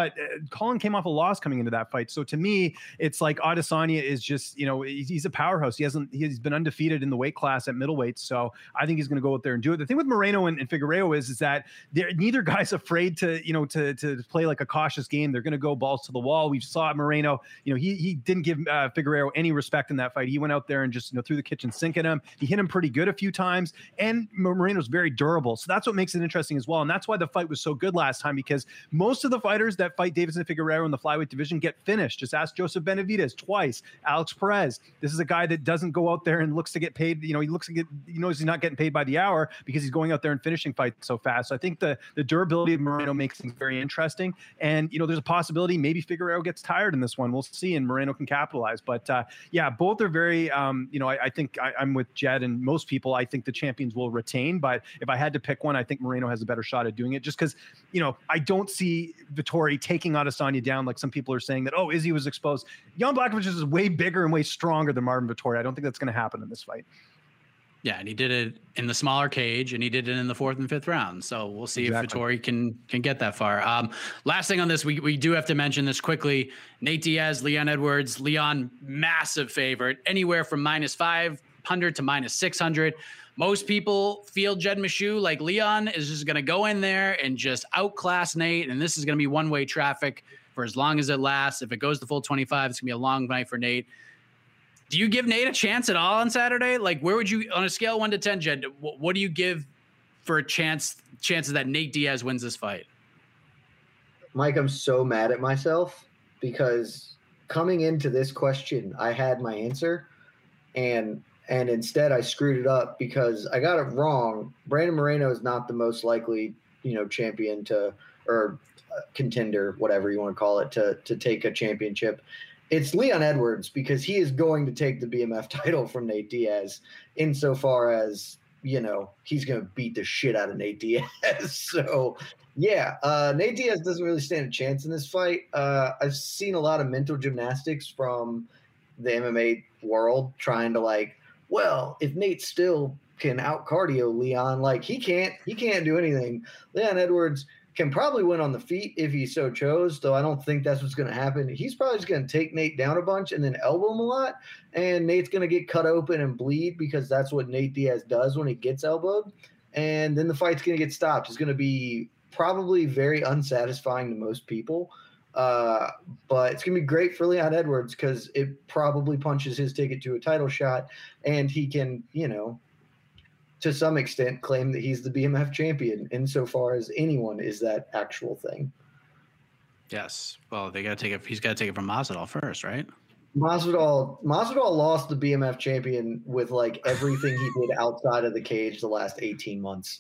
Colin came off a loss coming into that fight. So to me, it's like Adesanya is just, you know, he's, he's a powerhouse. He hasn't, he's been undefeated in the weight class at middleweight. So I think he's going to go out there and do it. The thing with Moreno and, and Figueiredo is, is that they're, neither guy's afraid to, you know, to, to play like a cautious game. They're going to go balls to the wall. We saw Moreno, you know, he, he didn't give uh, Figueiredo any respect in that fight. He went out there and just, you know, threw the kitchen sink at him. He hit him pretty good a few times, and Moreno's very durable. So that's what makes it interesting as well. And that's why the fight was so good last time, because most of the fighters that fight Deiveson Figueiredo in the flyweight division get finished. Just ask Joseph Benavidez twice, Alex Perez. This is a guy that doesn't go out there and looks to get paid. You know, he looks to get, he knows he's not getting paid by the hour because he's going out there and finishing fights so fast. So I think the, the durability of Moreno makes things very interesting. And, you know, there's a possibility maybe Figueiredo gets tired in this one. We'll see, and Moreno can capitalize. But uh, yeah, both are very, um, you know, I, I think I, I'm with Jed and most people. I think the champions will retain. But if I had to pick one, I think Moreno has a better shot at doing it, just because, you know, I don't see Vettori taking Adesanya down like some people are saying that, oh, Izzy was exposed. Jan Blachowicz is way bigger and way stronger than Marvin Vettori. I don't think that's going to happen in this fight. Yeah, and he did it in the smaller cage, and he did it in the fourth and fifth round. So we'll see exactly. if Vettori can can get that far. Um, last thing on this, we we do have to mention this quickly. Nate Diaz, Leon Edwards. Leon, massive favorite, anywhere from minus five hundred to minus six hundred. Most people feel Jed Meshew like Leon is just going to go in there and just outclass Nate, and this is going to be one-way traffic for as long as it lasts. If it goes the full twenty-five, it's going to be a long night for Nate. Do you give Nate a chance at all on Saturday? Like, where would you, on a scale of one to ten, Jed, what, what do you give for a chance chances that Nate Diaz wins this fight? Mike, I'm so mad at myself because coming into this question, I had my answer, and and instead I screwed it up because I got it wrong. Brandon Moreno is not the most likely, you know, champion to, or uh, contender, whatever you want to call it, to to take a championship. It's Leon Edwards, because he is going to take the B M F title from Nate Diaz, insofar as, you know, he's going to beat the shit out of Nate Diaz. So, yeah, uh, Nate Diaz doesn't really stand a chance in this fight. Uh, I've seen a lot of mental gymnastics from the M M A world trying to, like, well, if Nate still can out cardio Leon, like, he can't, he can't do anything. Leon Edwards can probably win on the feet if he so chose, though I don't think that's what's going to happen. He's probably just going to take Nate down a bunch and then elbow him a lot, and Nate's going to get cut open and bleed because that's what Nate Diaz does when he gets elbowed, and then the fight's going to get stopped. It's going to be probably very unsatisfying to most people, uh, but it's going to be great for Leon Edwards because it probably punches his ticket to a title shot, and he can, you know, to some extent claim that he's the B M F champion insofar as anyone is that actual thing. Yes. Well, they got to take it. He's got to take it from Masvidal first, right? Masvidal, Masvidal lost the B M F champion with like everything he did outside of the cage the last eighteen months.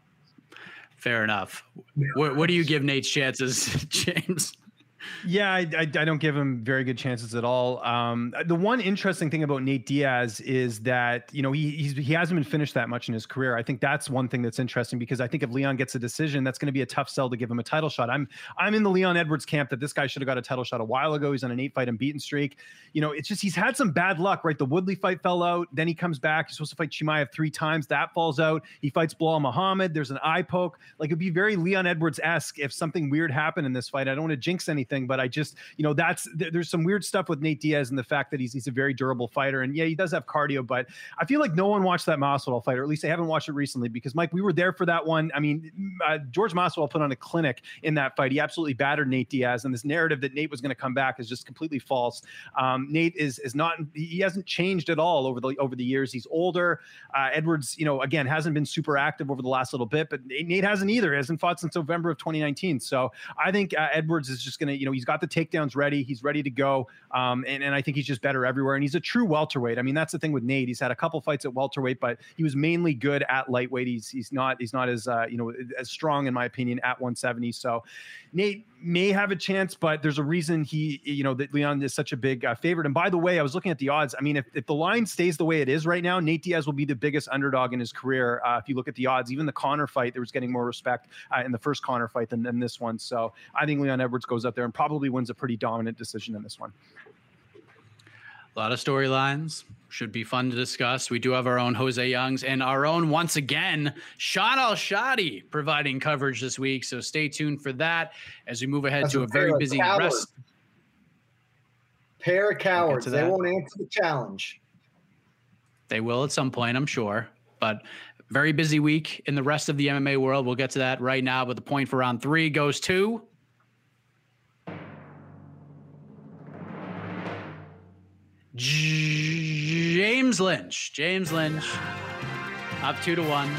Fair enough. What, what do you give Nate's chances, James? Yeah, I, I, I don't give him very good chances at all. Um, the one interesting thing about Nate Diaz is that, you know, he he's, he hasn't been finished that much in his career. I think that's one thing that's interesting, because I think if Leon gets a decision, that's going to be a tough sell to give him a title shot. I'm I'm in the Leon Edwards camp that this guy should have got a title shot a while ago. He's on an eight fight unbeaten streak. You know, it's just he's had some bad luck, right? The Woodley fight fell out. Then he comes back. He's supposed to fight Chimaev three times. That falls out. He fights Bilal Muhammad. There's an eye poke. Like, it'd be very Leon Edwards-esque if something weird happened in this fight. I don't want to jinx anything, but I just, you know, that's th- there's some weird stuff with Nate Diaz and the fact that he's he's a very durable fighter. And yeah, he does have cardio, but I feel like no one watched that Masvidal fight, or at least they haven't watched it recently, because Mike, we were there for that one. I mean, uh, George Masvidal put on a clinic in that fight. He absolutely battered Nate Diaz, and this narrative that Nate was going to come back is just completely false. Um, Nate is is not, he hasn't changed at all over the over the years. He's older. Uh, Edwards, you know, again, hasn't been super active over the last little bit, but Nate, Nate hasn't either. He hasn't fought since November of twenty nineteen. So I think uh, Edwards is just going to, you know, he's got the takedowns ready. He's ready to go. Um, and, and I think he's just better everywhere. And he's a true welterweight. I mean, that's the thing with Nate. He's had a couple fights at welterweight, but he was mainly good at lightweight. He's he's not he's not as uh, you know, as strong, in my opinion, at one seventy. So Nate may have a chance, but there's a reason he, you know, that Leon is such a big uh, favorite. And by the way, I was looking at the odds. I mean, if, if the line stays the way it is right now, Nate Diaz will be the biggest underdog in his career. Uh, if you look at the odds, even the Conor fight, there was getting more respect uh, in the first Conor fight than, than this one. So I think Leon Edwards goes out there and probably wins a pretty dominant decision in this one. A lot of storylines. Should be fun to discuss. We do have our own Jose Youngs and our own, once again, Sean Al-Shadi providing coverage this week. So stay tuned for that as we move ahead That's to a a very pair of busy cowards. rest. Pair of cowards. to They that. won't answer the challenge. They will at some point, I'm sure. But very busy week in the rest of the M M A world. We'll get to that right now. But the point for round three goes to James Lynch. James Lynch, up two to one.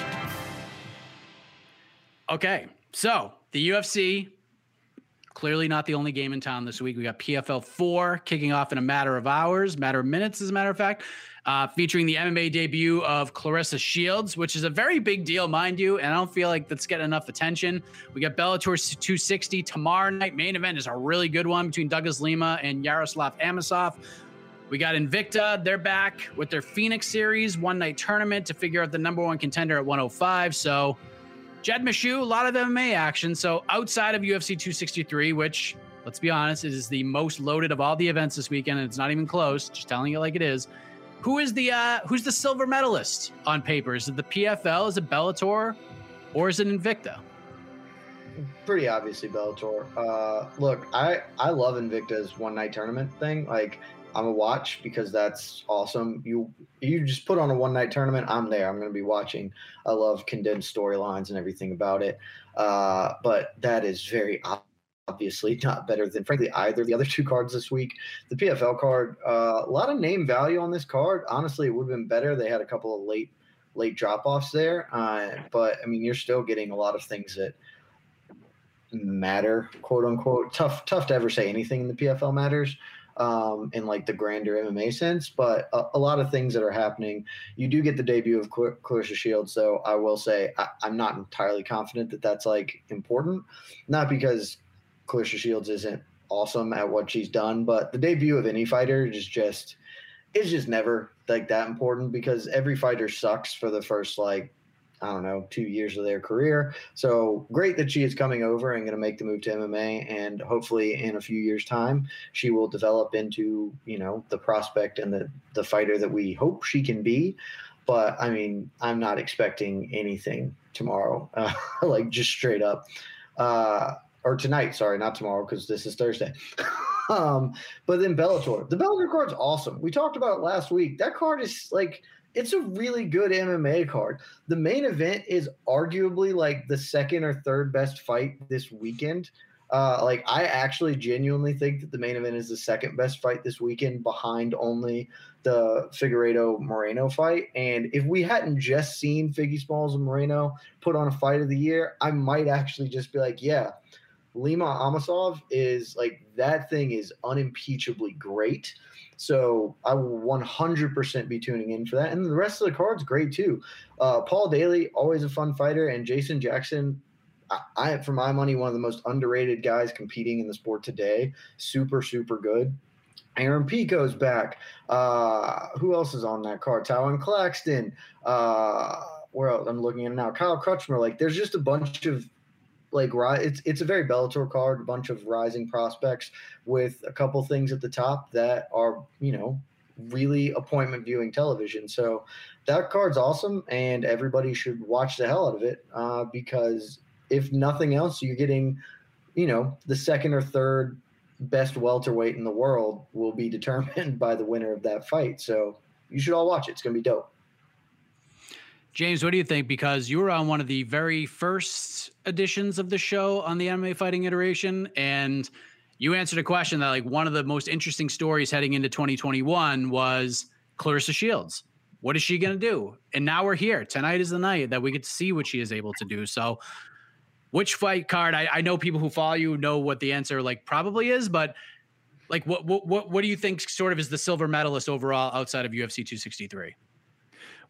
Okay, so the U F C, clearly not the only game in town this week. We got P F L four kicking off in a matter of hours, matter of minutes, as a matter of fact, uh, featuring the M M A debut of Claressa Shields, which is a very big deal, mind you, and I don't feel like that's getting enough attention. We got Bellator two sixty tomorrow night. Main event is a really good one between Douglas Lima and Yaroslav Amosov. We got Invicta. They're back with their Phoenix Series one-night tournament to figure out the number one contender at one oh five. So Jed Meshew, a lot of M M A action. So outside of U F C two sixty-three, which, let's be honest, is the most loaded of all the events this weekend, and it's not even close, just telling you like it is. Who is the uh, who's the silver medalist on paper? Is it the P F L? Is it Bellator? Or is it Invicta? Pretty obviously Bellator. Uh, look, I, I love Invicta's one-night tournament thing. Like, I'm a watch because that's awesome. You you just put on a one night tournament, I'm there. I'm going to be watching. I love condensed storylines and everything about it. Uh, but that is very obviously not better than, frankly, either of the other two cards this week. The P F L card, uh, a lot of name value on this card. Honestly, it would have been better. They had a couple of late late drop offs there. Uh, but I mean, you're still getting a lot of things that matter, quote unquote. Tough tough to ever say anything in the P F L matters. Um, in like the grander M M A sense, but a, a lot of things that are happening. You do get the debut of Cl- Claressa Shields, so I will say I, I'm not entirely confident that that's like important. Not because Claressa Shields isn't awesome at what she's done, but the debut of any fighter is just is just never like that important because every fighter sucks for the first like I don't know, two years of their career. So great that she is coming over and going to make the move to M M A. And hopefully in a few years' time, she will develop into, you know, the prospect and the, the fighter that we hope she can be. But I mean, I'm not expecting anything tomorrow, uh, like just straight up. Uh, or tonight, sorry, not tomorrow, because this is Thursday. um, but then Bellator. The Bellator card's awesome. We talked about it last week. That card is like, it's a really good M M A card. The main event is arguably like the second or third best fight this weekend. Uh, like I actually genuinely think that the main event is the second best fight this weekend behind only the Figueiredo Moreno fight. And if we hadn't just seen Figgy Smalls and Moreno put on a fight of the year, I might actually just be like, yeah, Lima Amosov is like, that thing is unimpeachably great. So I will one hundred percent be tuning in for that. And the rest of the card's great too. Uh, Paul Daly, always a fun fighter. And Jason Jackson, I, I, for my money, one of the most underrated guys competing in the sport today. Super, super good. Aaron Pico's back. Uh, who else is on that card? Tywin Claxton. Uh, where else? I'm looking at it now. Kyle Crutchmer. Like, there's just a bunch of like it's it's a very Bellator card, a bunch of rising prospects with a couple things at the top that are, you know, really appointment viewing television. So that card's awesome, and everybody should watch the hell out of it uh, because if nothing else, you're getting, you know, the second or third best welterweight in the world will be determined by the winner of that fight. So you should all watch it. It's going to be dope. James, what do you think? Because you were on one of the very first editions of the show on the M M A Fighting iteration, and you answered a question that like one of the most interesting stories heading into twenty twenty-one was Claressa Shields. What is she going to do? And now we're here. Tonight is the night that we get to see what she is able to do. So which fight card? I, I know people who follow you know what the answer like probably is, but like what what what what do you think sort of is the silver medalist overall outside of U F C two sixty-three?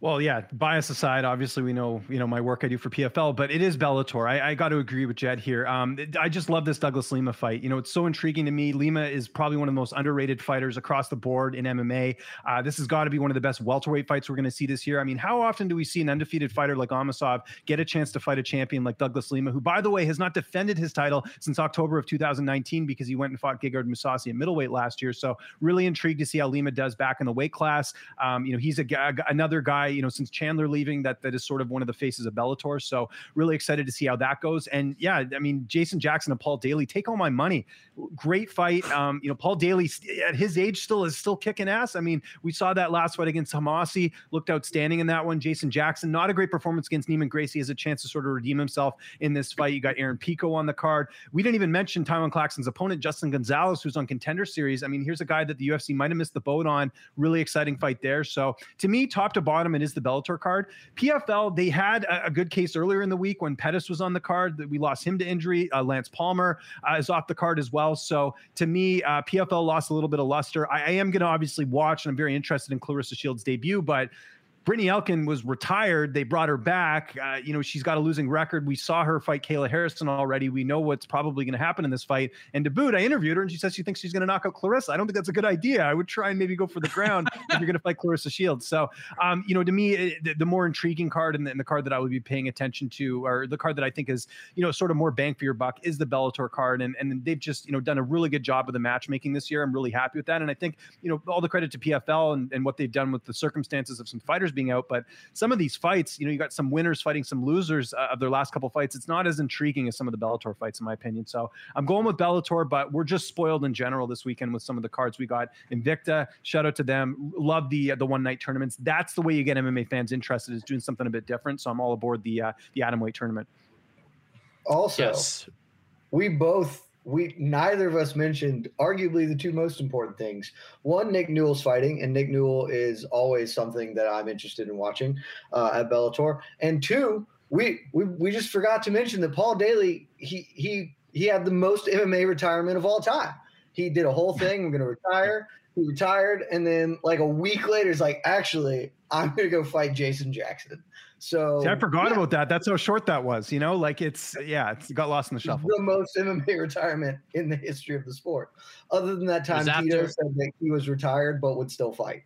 Well, yeah, bias aside, obviously we know, you know, my work I do for P F L, but it is Bellator. I, I got to agree with Jed here. Um, I just love this Douglas Lima fight. You know, it's so intriguing to me. Lima is probably one of the most underrated fighters across the board in M M A. Uh, this has got to be one of the best welterweight fights we're going to see this year. I mean, how often do we see an undefeated fighter like Amasov get a chance to fight a champion like Douglas Lima, who, by the way, has not defended his title since October of two thousand nineteen because he went and fought Gegard Mousasi at middleweight last year. So really intrigued to see how Lima does back in the weight class. Um, you know, he's a, a, another guy, you know, since Chandler leaving, that that is sort of one of the faces of Bellator. So really excited to see how that goes. And yeah, I mean, Jason Jackson and Paul Daly, take all my money. Great fight. Um, you know, Paul Daly at his age still is still kicking ass. I mean, we saw that last fight against Hamasi, looked outstanding in that one. Jason Jackson, not a great performance against Neiman Gracie, has a chance to sort of redeem himself in this fight. You got Aaron Pico on the card. We didn't even mention Tywon Claxton's opponent, Justin Gonzalez, who's on Contender Series. I mean, here's a guy that the U F C might have missed the boat on. Really exciting fight there. So to me, top to bottom, it is the Bellator card. P F L, they had a, a good case earlier in the week when Pettis was on the card. We lost him to injury. Uh, Lance Palmer uh, is off the card as well. So to me, uh, P F L lost a little bit of luster. I, I am going to obviously watch, and I'm very interested in Clarissa Shields' debut, but Brittany Elkin was retired. They brought her back. Uh, you know, she's got a losing record. We saw her fight Kayla Harrison already. We know what's probably going to happen in this fight. And to boot, I interviewed her, and she says she thinks she's going to knock out Clarissa. I don't think that's a good idea. I would try and maybe go for the ground if you're going to fight Clarissa Shields. So, um, you know, to me, it, the, the more intriguing card and the, and the card that I would be paying attention to, or the card that I think is, you know, sort of more bang for your buck, is the Bellator card. And, and they've just, you know, done a really good job of the matchmaking this year. I'm really happy with that. And I think, you know, all the credit to P F L and, and what they've done with the circumstances of some fighters being out. But some of these fights, you know, you got some winners fighting some losers uh, of their last couple fights. It's not as intriguing as some of the Bellator fights, in my opinion. So I'm going with Bellator, but we're just spoiled in general this weekend with some of the cards we got. Invicta, shout out to them. Love the uh, the one night tournaments. That's the way you get M M A fans interested, is doing something a bit different. So I'm all aboard the uh, the atomweight tournament. Also, yes. we both. We neither of us mentioned arguably the two most important things. One, Nick Newell's fighting, and Nick Newell is always something that I'm interested in watching uh, at Bellator. And two, we, we we just forgot to mention that Paul Daly, he he he had the most M M A retirement of all time. He did a whole thing. I'm going to retire. He retired, and then like a week later, he's like, actually, I'm going to go fight Jason Jackson. So See, I forgot yeah. about that. That's how short that was. You know, like it's yeah, it's got lost in the shuffle. The most M M A retirement in the history of the sport. Other than that time, after- Tito said that he was retired but would still fight.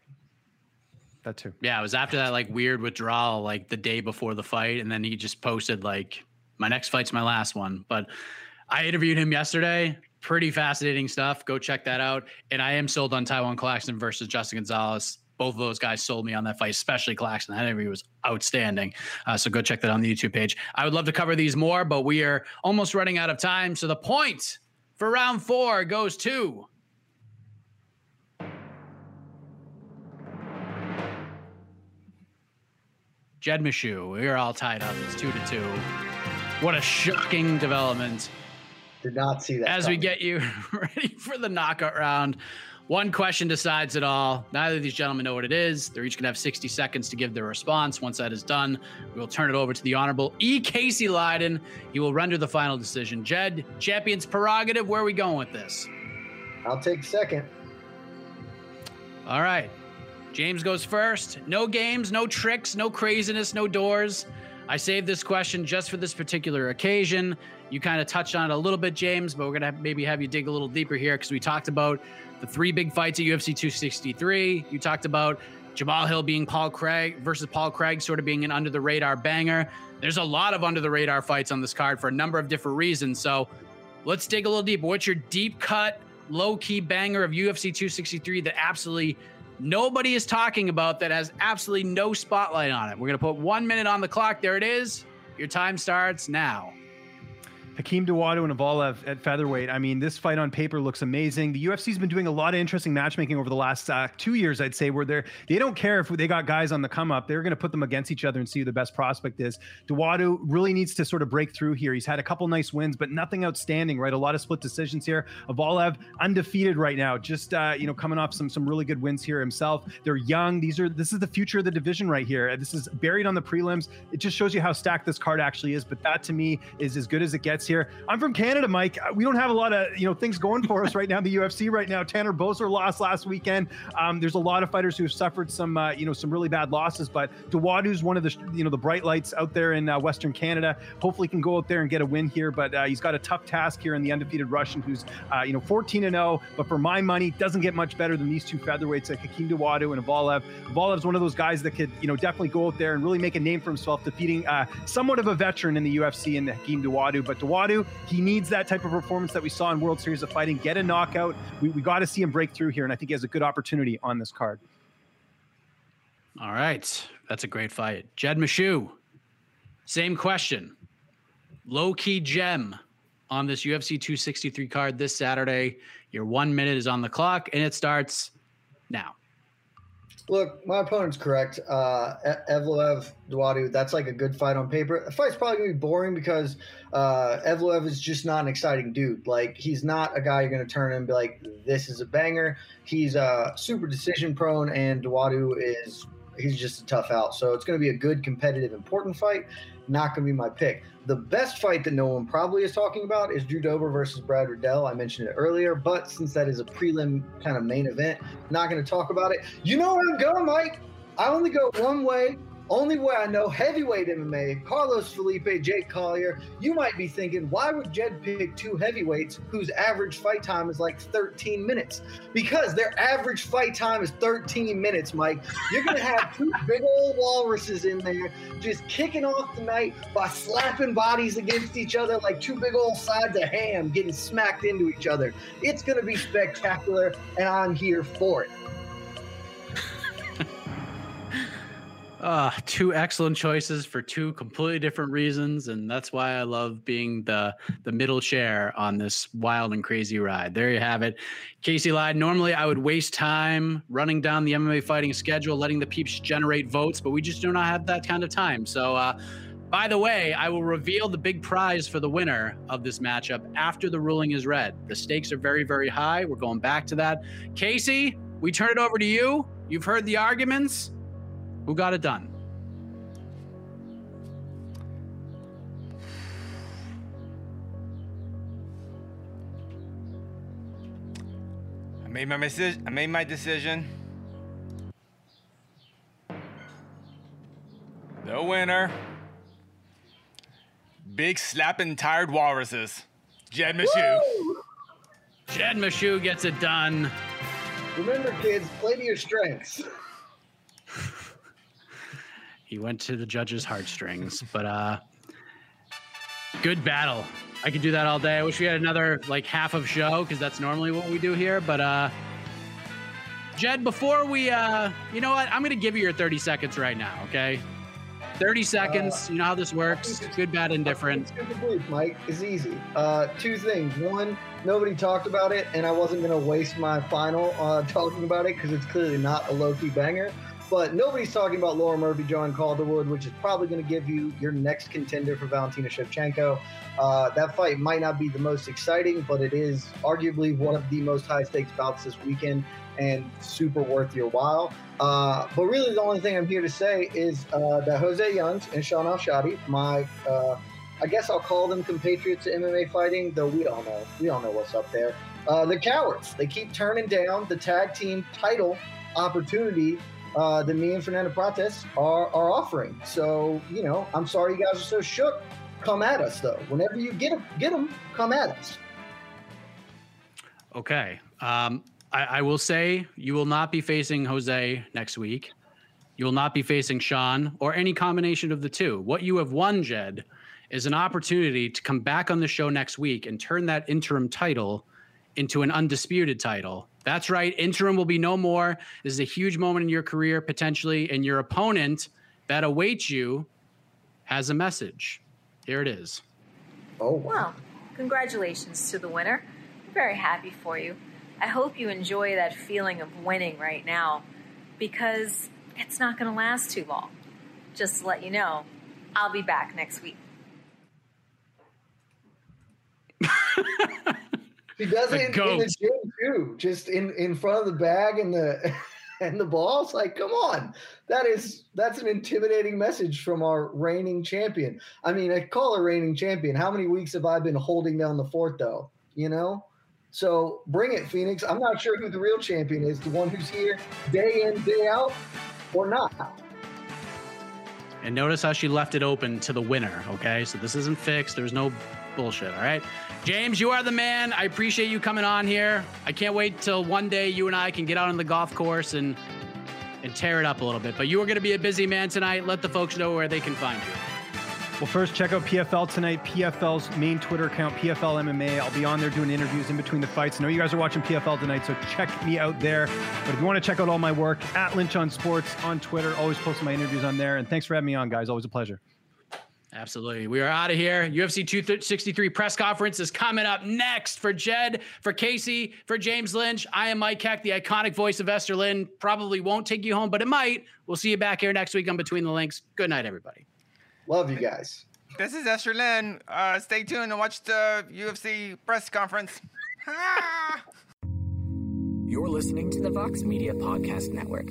That too. Yeah, it was after that like weird withdrawal, like the day before the fight, and then he just posted like, "My next fight's my last one." But I interviewed him yesterday. Pretty fascinating stuff. Go check that out. And I am sold on Tywon Claxton versus Justin Gonzalez. Both of those guys sold me on that fight, especially Claxton. That interview was outstanding. Uh, so go check that on the YouTube page. I would love to cover these more, but we are almost running out of time. So the point for round four goes to Jed Meshew. We are all tied up. It's two to two. What a shocking development. Did not see that. As coming. we get you ready for the knockout round, one question decides it all. Neither of these gentlemen know what it is. They're each going to have sixty seconds to give their response. Once that is done, we will turn it over to the Honorable E. Casey Leydon. He will render the final decision. Jed, champion's prerogative. Where are we going with this? I'll take second. All right. James goes first. No games, no tricks, no craziness, no doors. I saved this question just for this particular occasion. You kind of touched on it a little bit, James, but we're going to maybe have you dig a little deeper here because we talked about the three big fights at U F C two sixty-three. You talked about Jamal Hill being Paul Craig versus Paul Craig sort of being an under-the-radar banger. There's a lot of under-the-radar fights on this card for a number of different reasons. So let's dig a little deeper. What's your deep-cut, low-key banger of U F C two sixty-three that absolutely nobody is talking about, that has absolutely no spotlight on it? We're going to put one minute on the clock. There it is. Your time starts now. Hakeem Dawodu and Evalev at featherweight. I mean, this fight on paper looks amazing. The U F C's been doing a lot of interesting matchmaking over the last uh, two years, I'd say, where they're, they don't care if they got guys on the come up. They're going to put them against each other and see who the best prospect is. Dawodu really needs to sort of break through here. He's had a couple nice wins, but nothing outstanding, right? A lot of split decisions here. Evalev undefeated right now, just, uh, you know, coming off some, some really good wins here himself. They're young. These are, this is the future of the division right here. This is buried on the prelims. It just shows you how stacked this card actually is. But that to me is as good as it gets here. I'm from Canada, Mike. We don't have a lot of, you know, things going for us right now in the U F C right now. Tanner Boser lost last weekend. Um, there's a lot of fighters who have suffered some, uh, you know, some really bad losses, but Dawodu's one of the, you know, the bright lights out there in uh, Western Canada. Hopefully can go out there and get a win here, but uh, he's got a tough task here in the undefeated Russian who's, uh, you know, fourteen and oh, but for my money, doesn't get much better than these two featherweights, like Hakeem Dawodu and Evloev. Evloev's one of those guys that could, you know, definitely go out there and really make a name for himself, defeating uh, somewhat of a veteran in the U F C in Hakeem Dawodu. But Dawodu, he needs that type of performance that we saw in World Series of Fighting, get a knockout. We, we got to see him break through here, and I think he has a good opportunity on this card. All right. That's a great fight. Jed Meshew, same question. Low-key gem on this U F C two sixty-three card this Saturday. Your one minute is on the clock, and it starts now. Look, my opponent's correct. Uh, Evloev, Dawodu, that's like a good fight on paper. The fight's probably going to be boring because uh, Evloev is just not an exciting dude. Like, he's not a guy you're going to turn and be like, this is a banger. He's uh, super decision prone, and Dawodu is he's just a tough out. So it's going to be a good, competitive, important fight. Not going to be my pick. The best fight that no one probably is talking about is Drew Dober versus Brad Riddell. I mentioned it earlier, but since that is a prelim kind of main event, not going to talk about it. You know where I'm going, Mike? I only go one way. Only way I know, heavyweight M M A, Carlos Felipe, Jake Collier. You might be thinking, why would Jed pick two heavyweights whose average fight time is like thirteen minutes? Because their average fight time is thirteen minutes, Mike. You're going to have two big old walruses in there just kicking off the night by slapping bodies against each other like two big old sides of ham getting smacked into each other. It's going to be spectacular, and I'm here for it. Uh, two excellent choices for two completely different reasons, and that's why I love being the the middle chair on this wild and crazy ride. There you have it. Casey lied. Normally, I would waste time running down the M M A fighting schedule, letting the peeps generate votes, but we just do not have that kind of time. So, uh, by the way, I will reveal the big prize for the winner of this matchup after the ruling is read. The stakes are very, very high. We're going back to that. Casey, we turn it over to you. You've heard the arguments. Who got it done? I made my decision. I made my decision. The winner. Big slapping tired walruses. Jed Meshew. Jed Meshew gets it done. Remember, kids, play to your strengths. He went to the judge's heartstrings, but uh, good battle. I could do that all day. I wish we had another like half of show because that's normally what we do here. But uh, Jed, before we, uh, you know what? I'm going to give you your thirty seconds right now, okay? thirty seconds. Uh, you know how this works. Good, bad, indifferent. Super brief, Mike. It's easy. Uh, two things. One, nobody talked about it, and I wasn't going to waste my final uh, talking about it because it's clearly not a low-key banger. But nobody's talking about Laura Murphy, Joanne Calderwood, which is probably going to give you your next contender for Valentina Shevchenko. Uh, that fight might not be the most exciting, but it is arguably one of the most high-stakes bouts this weekend and super worth your while. Uh, but really the only thing I'm here to say is uh, that Jose Youngs and Sean Al-Shadi, my, uh, I guess I'll call them compatriots to M M A fighting, though we don't know. We don't know what's up there. Uh, the cowards. They keep turning down the tag team title opportunity Uh, that me and Fernando Prates are, are offering. So, you know, I'm sorry you guys are so shook. Come at us, though. Whenever you get them, get them, come at us. Okay. Um, I, I will say you will not be facing Jose next week. You will not be facing Sean or any combination of the two. What you have won, Jed, is an opportunity to come back on the show next week and turn that interim title into an undisputed title. That's right. Interim will be no more. This is a huge moment in your career, potentially, and your opponent that awaits you has a message. Here it is. Oh, well, congratulations to the winner. I'm very happy for you. I hope you enjoy that feeling of winning right now because it's not going to last too long. Just to let you know, I'll be back next week. He does it in, in the gym too, just in, in front of the bag and the. and the balls. Like, come on. That is, that's an intimidating message from our reigning champion. I mean, I call her reigning champion. How many weeks have I been holding down the fort, though? You know? So bring it, Phoenix. I'm not sure who the real champion is, the one who's here day in, day out, or not. And notice how she left it open to the winner, okay? So this isn't fixed. There's no bullshit, all right? James, you are the man. I appreciate you coming on here. I can't wait till one day you and I can get out on the golf course and and tear it up a little bit. But you are going to be a busy man tonight. Let the folks know where they can find you. Well, first, check out P F L tonight, P F L's main Twitter account, P F L M M A. I'll be on there doing interviews in between the fights. I know you guys are watching P F L tonight, so check me out there. But if you want to check out all my work, at Lynch on Sports on Twitter, always posting my interviews on there. And thanks for having me on, guys. Always a pleasure. Absolutely. We are out of here. U F C two sixty-three press conference is coming up next. For Jed, for Casey, for James Lynch, I am Mike Heck, the iconic voice of Esther Lynn. Probably won't take you home, but it might. We'll see you back here next week on Between the Links. Good night, everybody. Love you guys. This is Esther Lynn. Uh, stay tuned and watch the U F C press conference. You're listening to the Vox Media Podcast Network.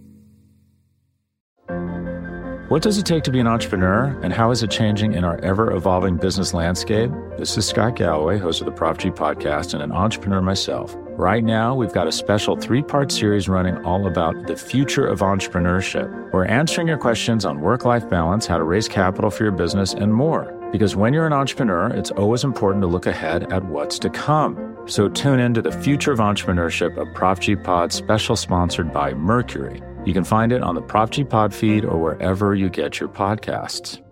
What does it take to be an entrepreneur, and how is it changing in our ever-evolving business landscape? This is Scott Galloway, host of the Prop G podcast and an entrepreneur myself. Right now, we've got a special three-part series running all about the future of entrepreneurship. We're answering your questions on work-life balance, how to raise capital for your business, and more. Because when you're an entrepreneur, it's always important to look ahead at what's to come. So tune in to the Future of Entrepreneurship, a Prop G Pod special sponsored by Mercury. You can find it on the Prop G Pod feed or wherever you get your podcasts.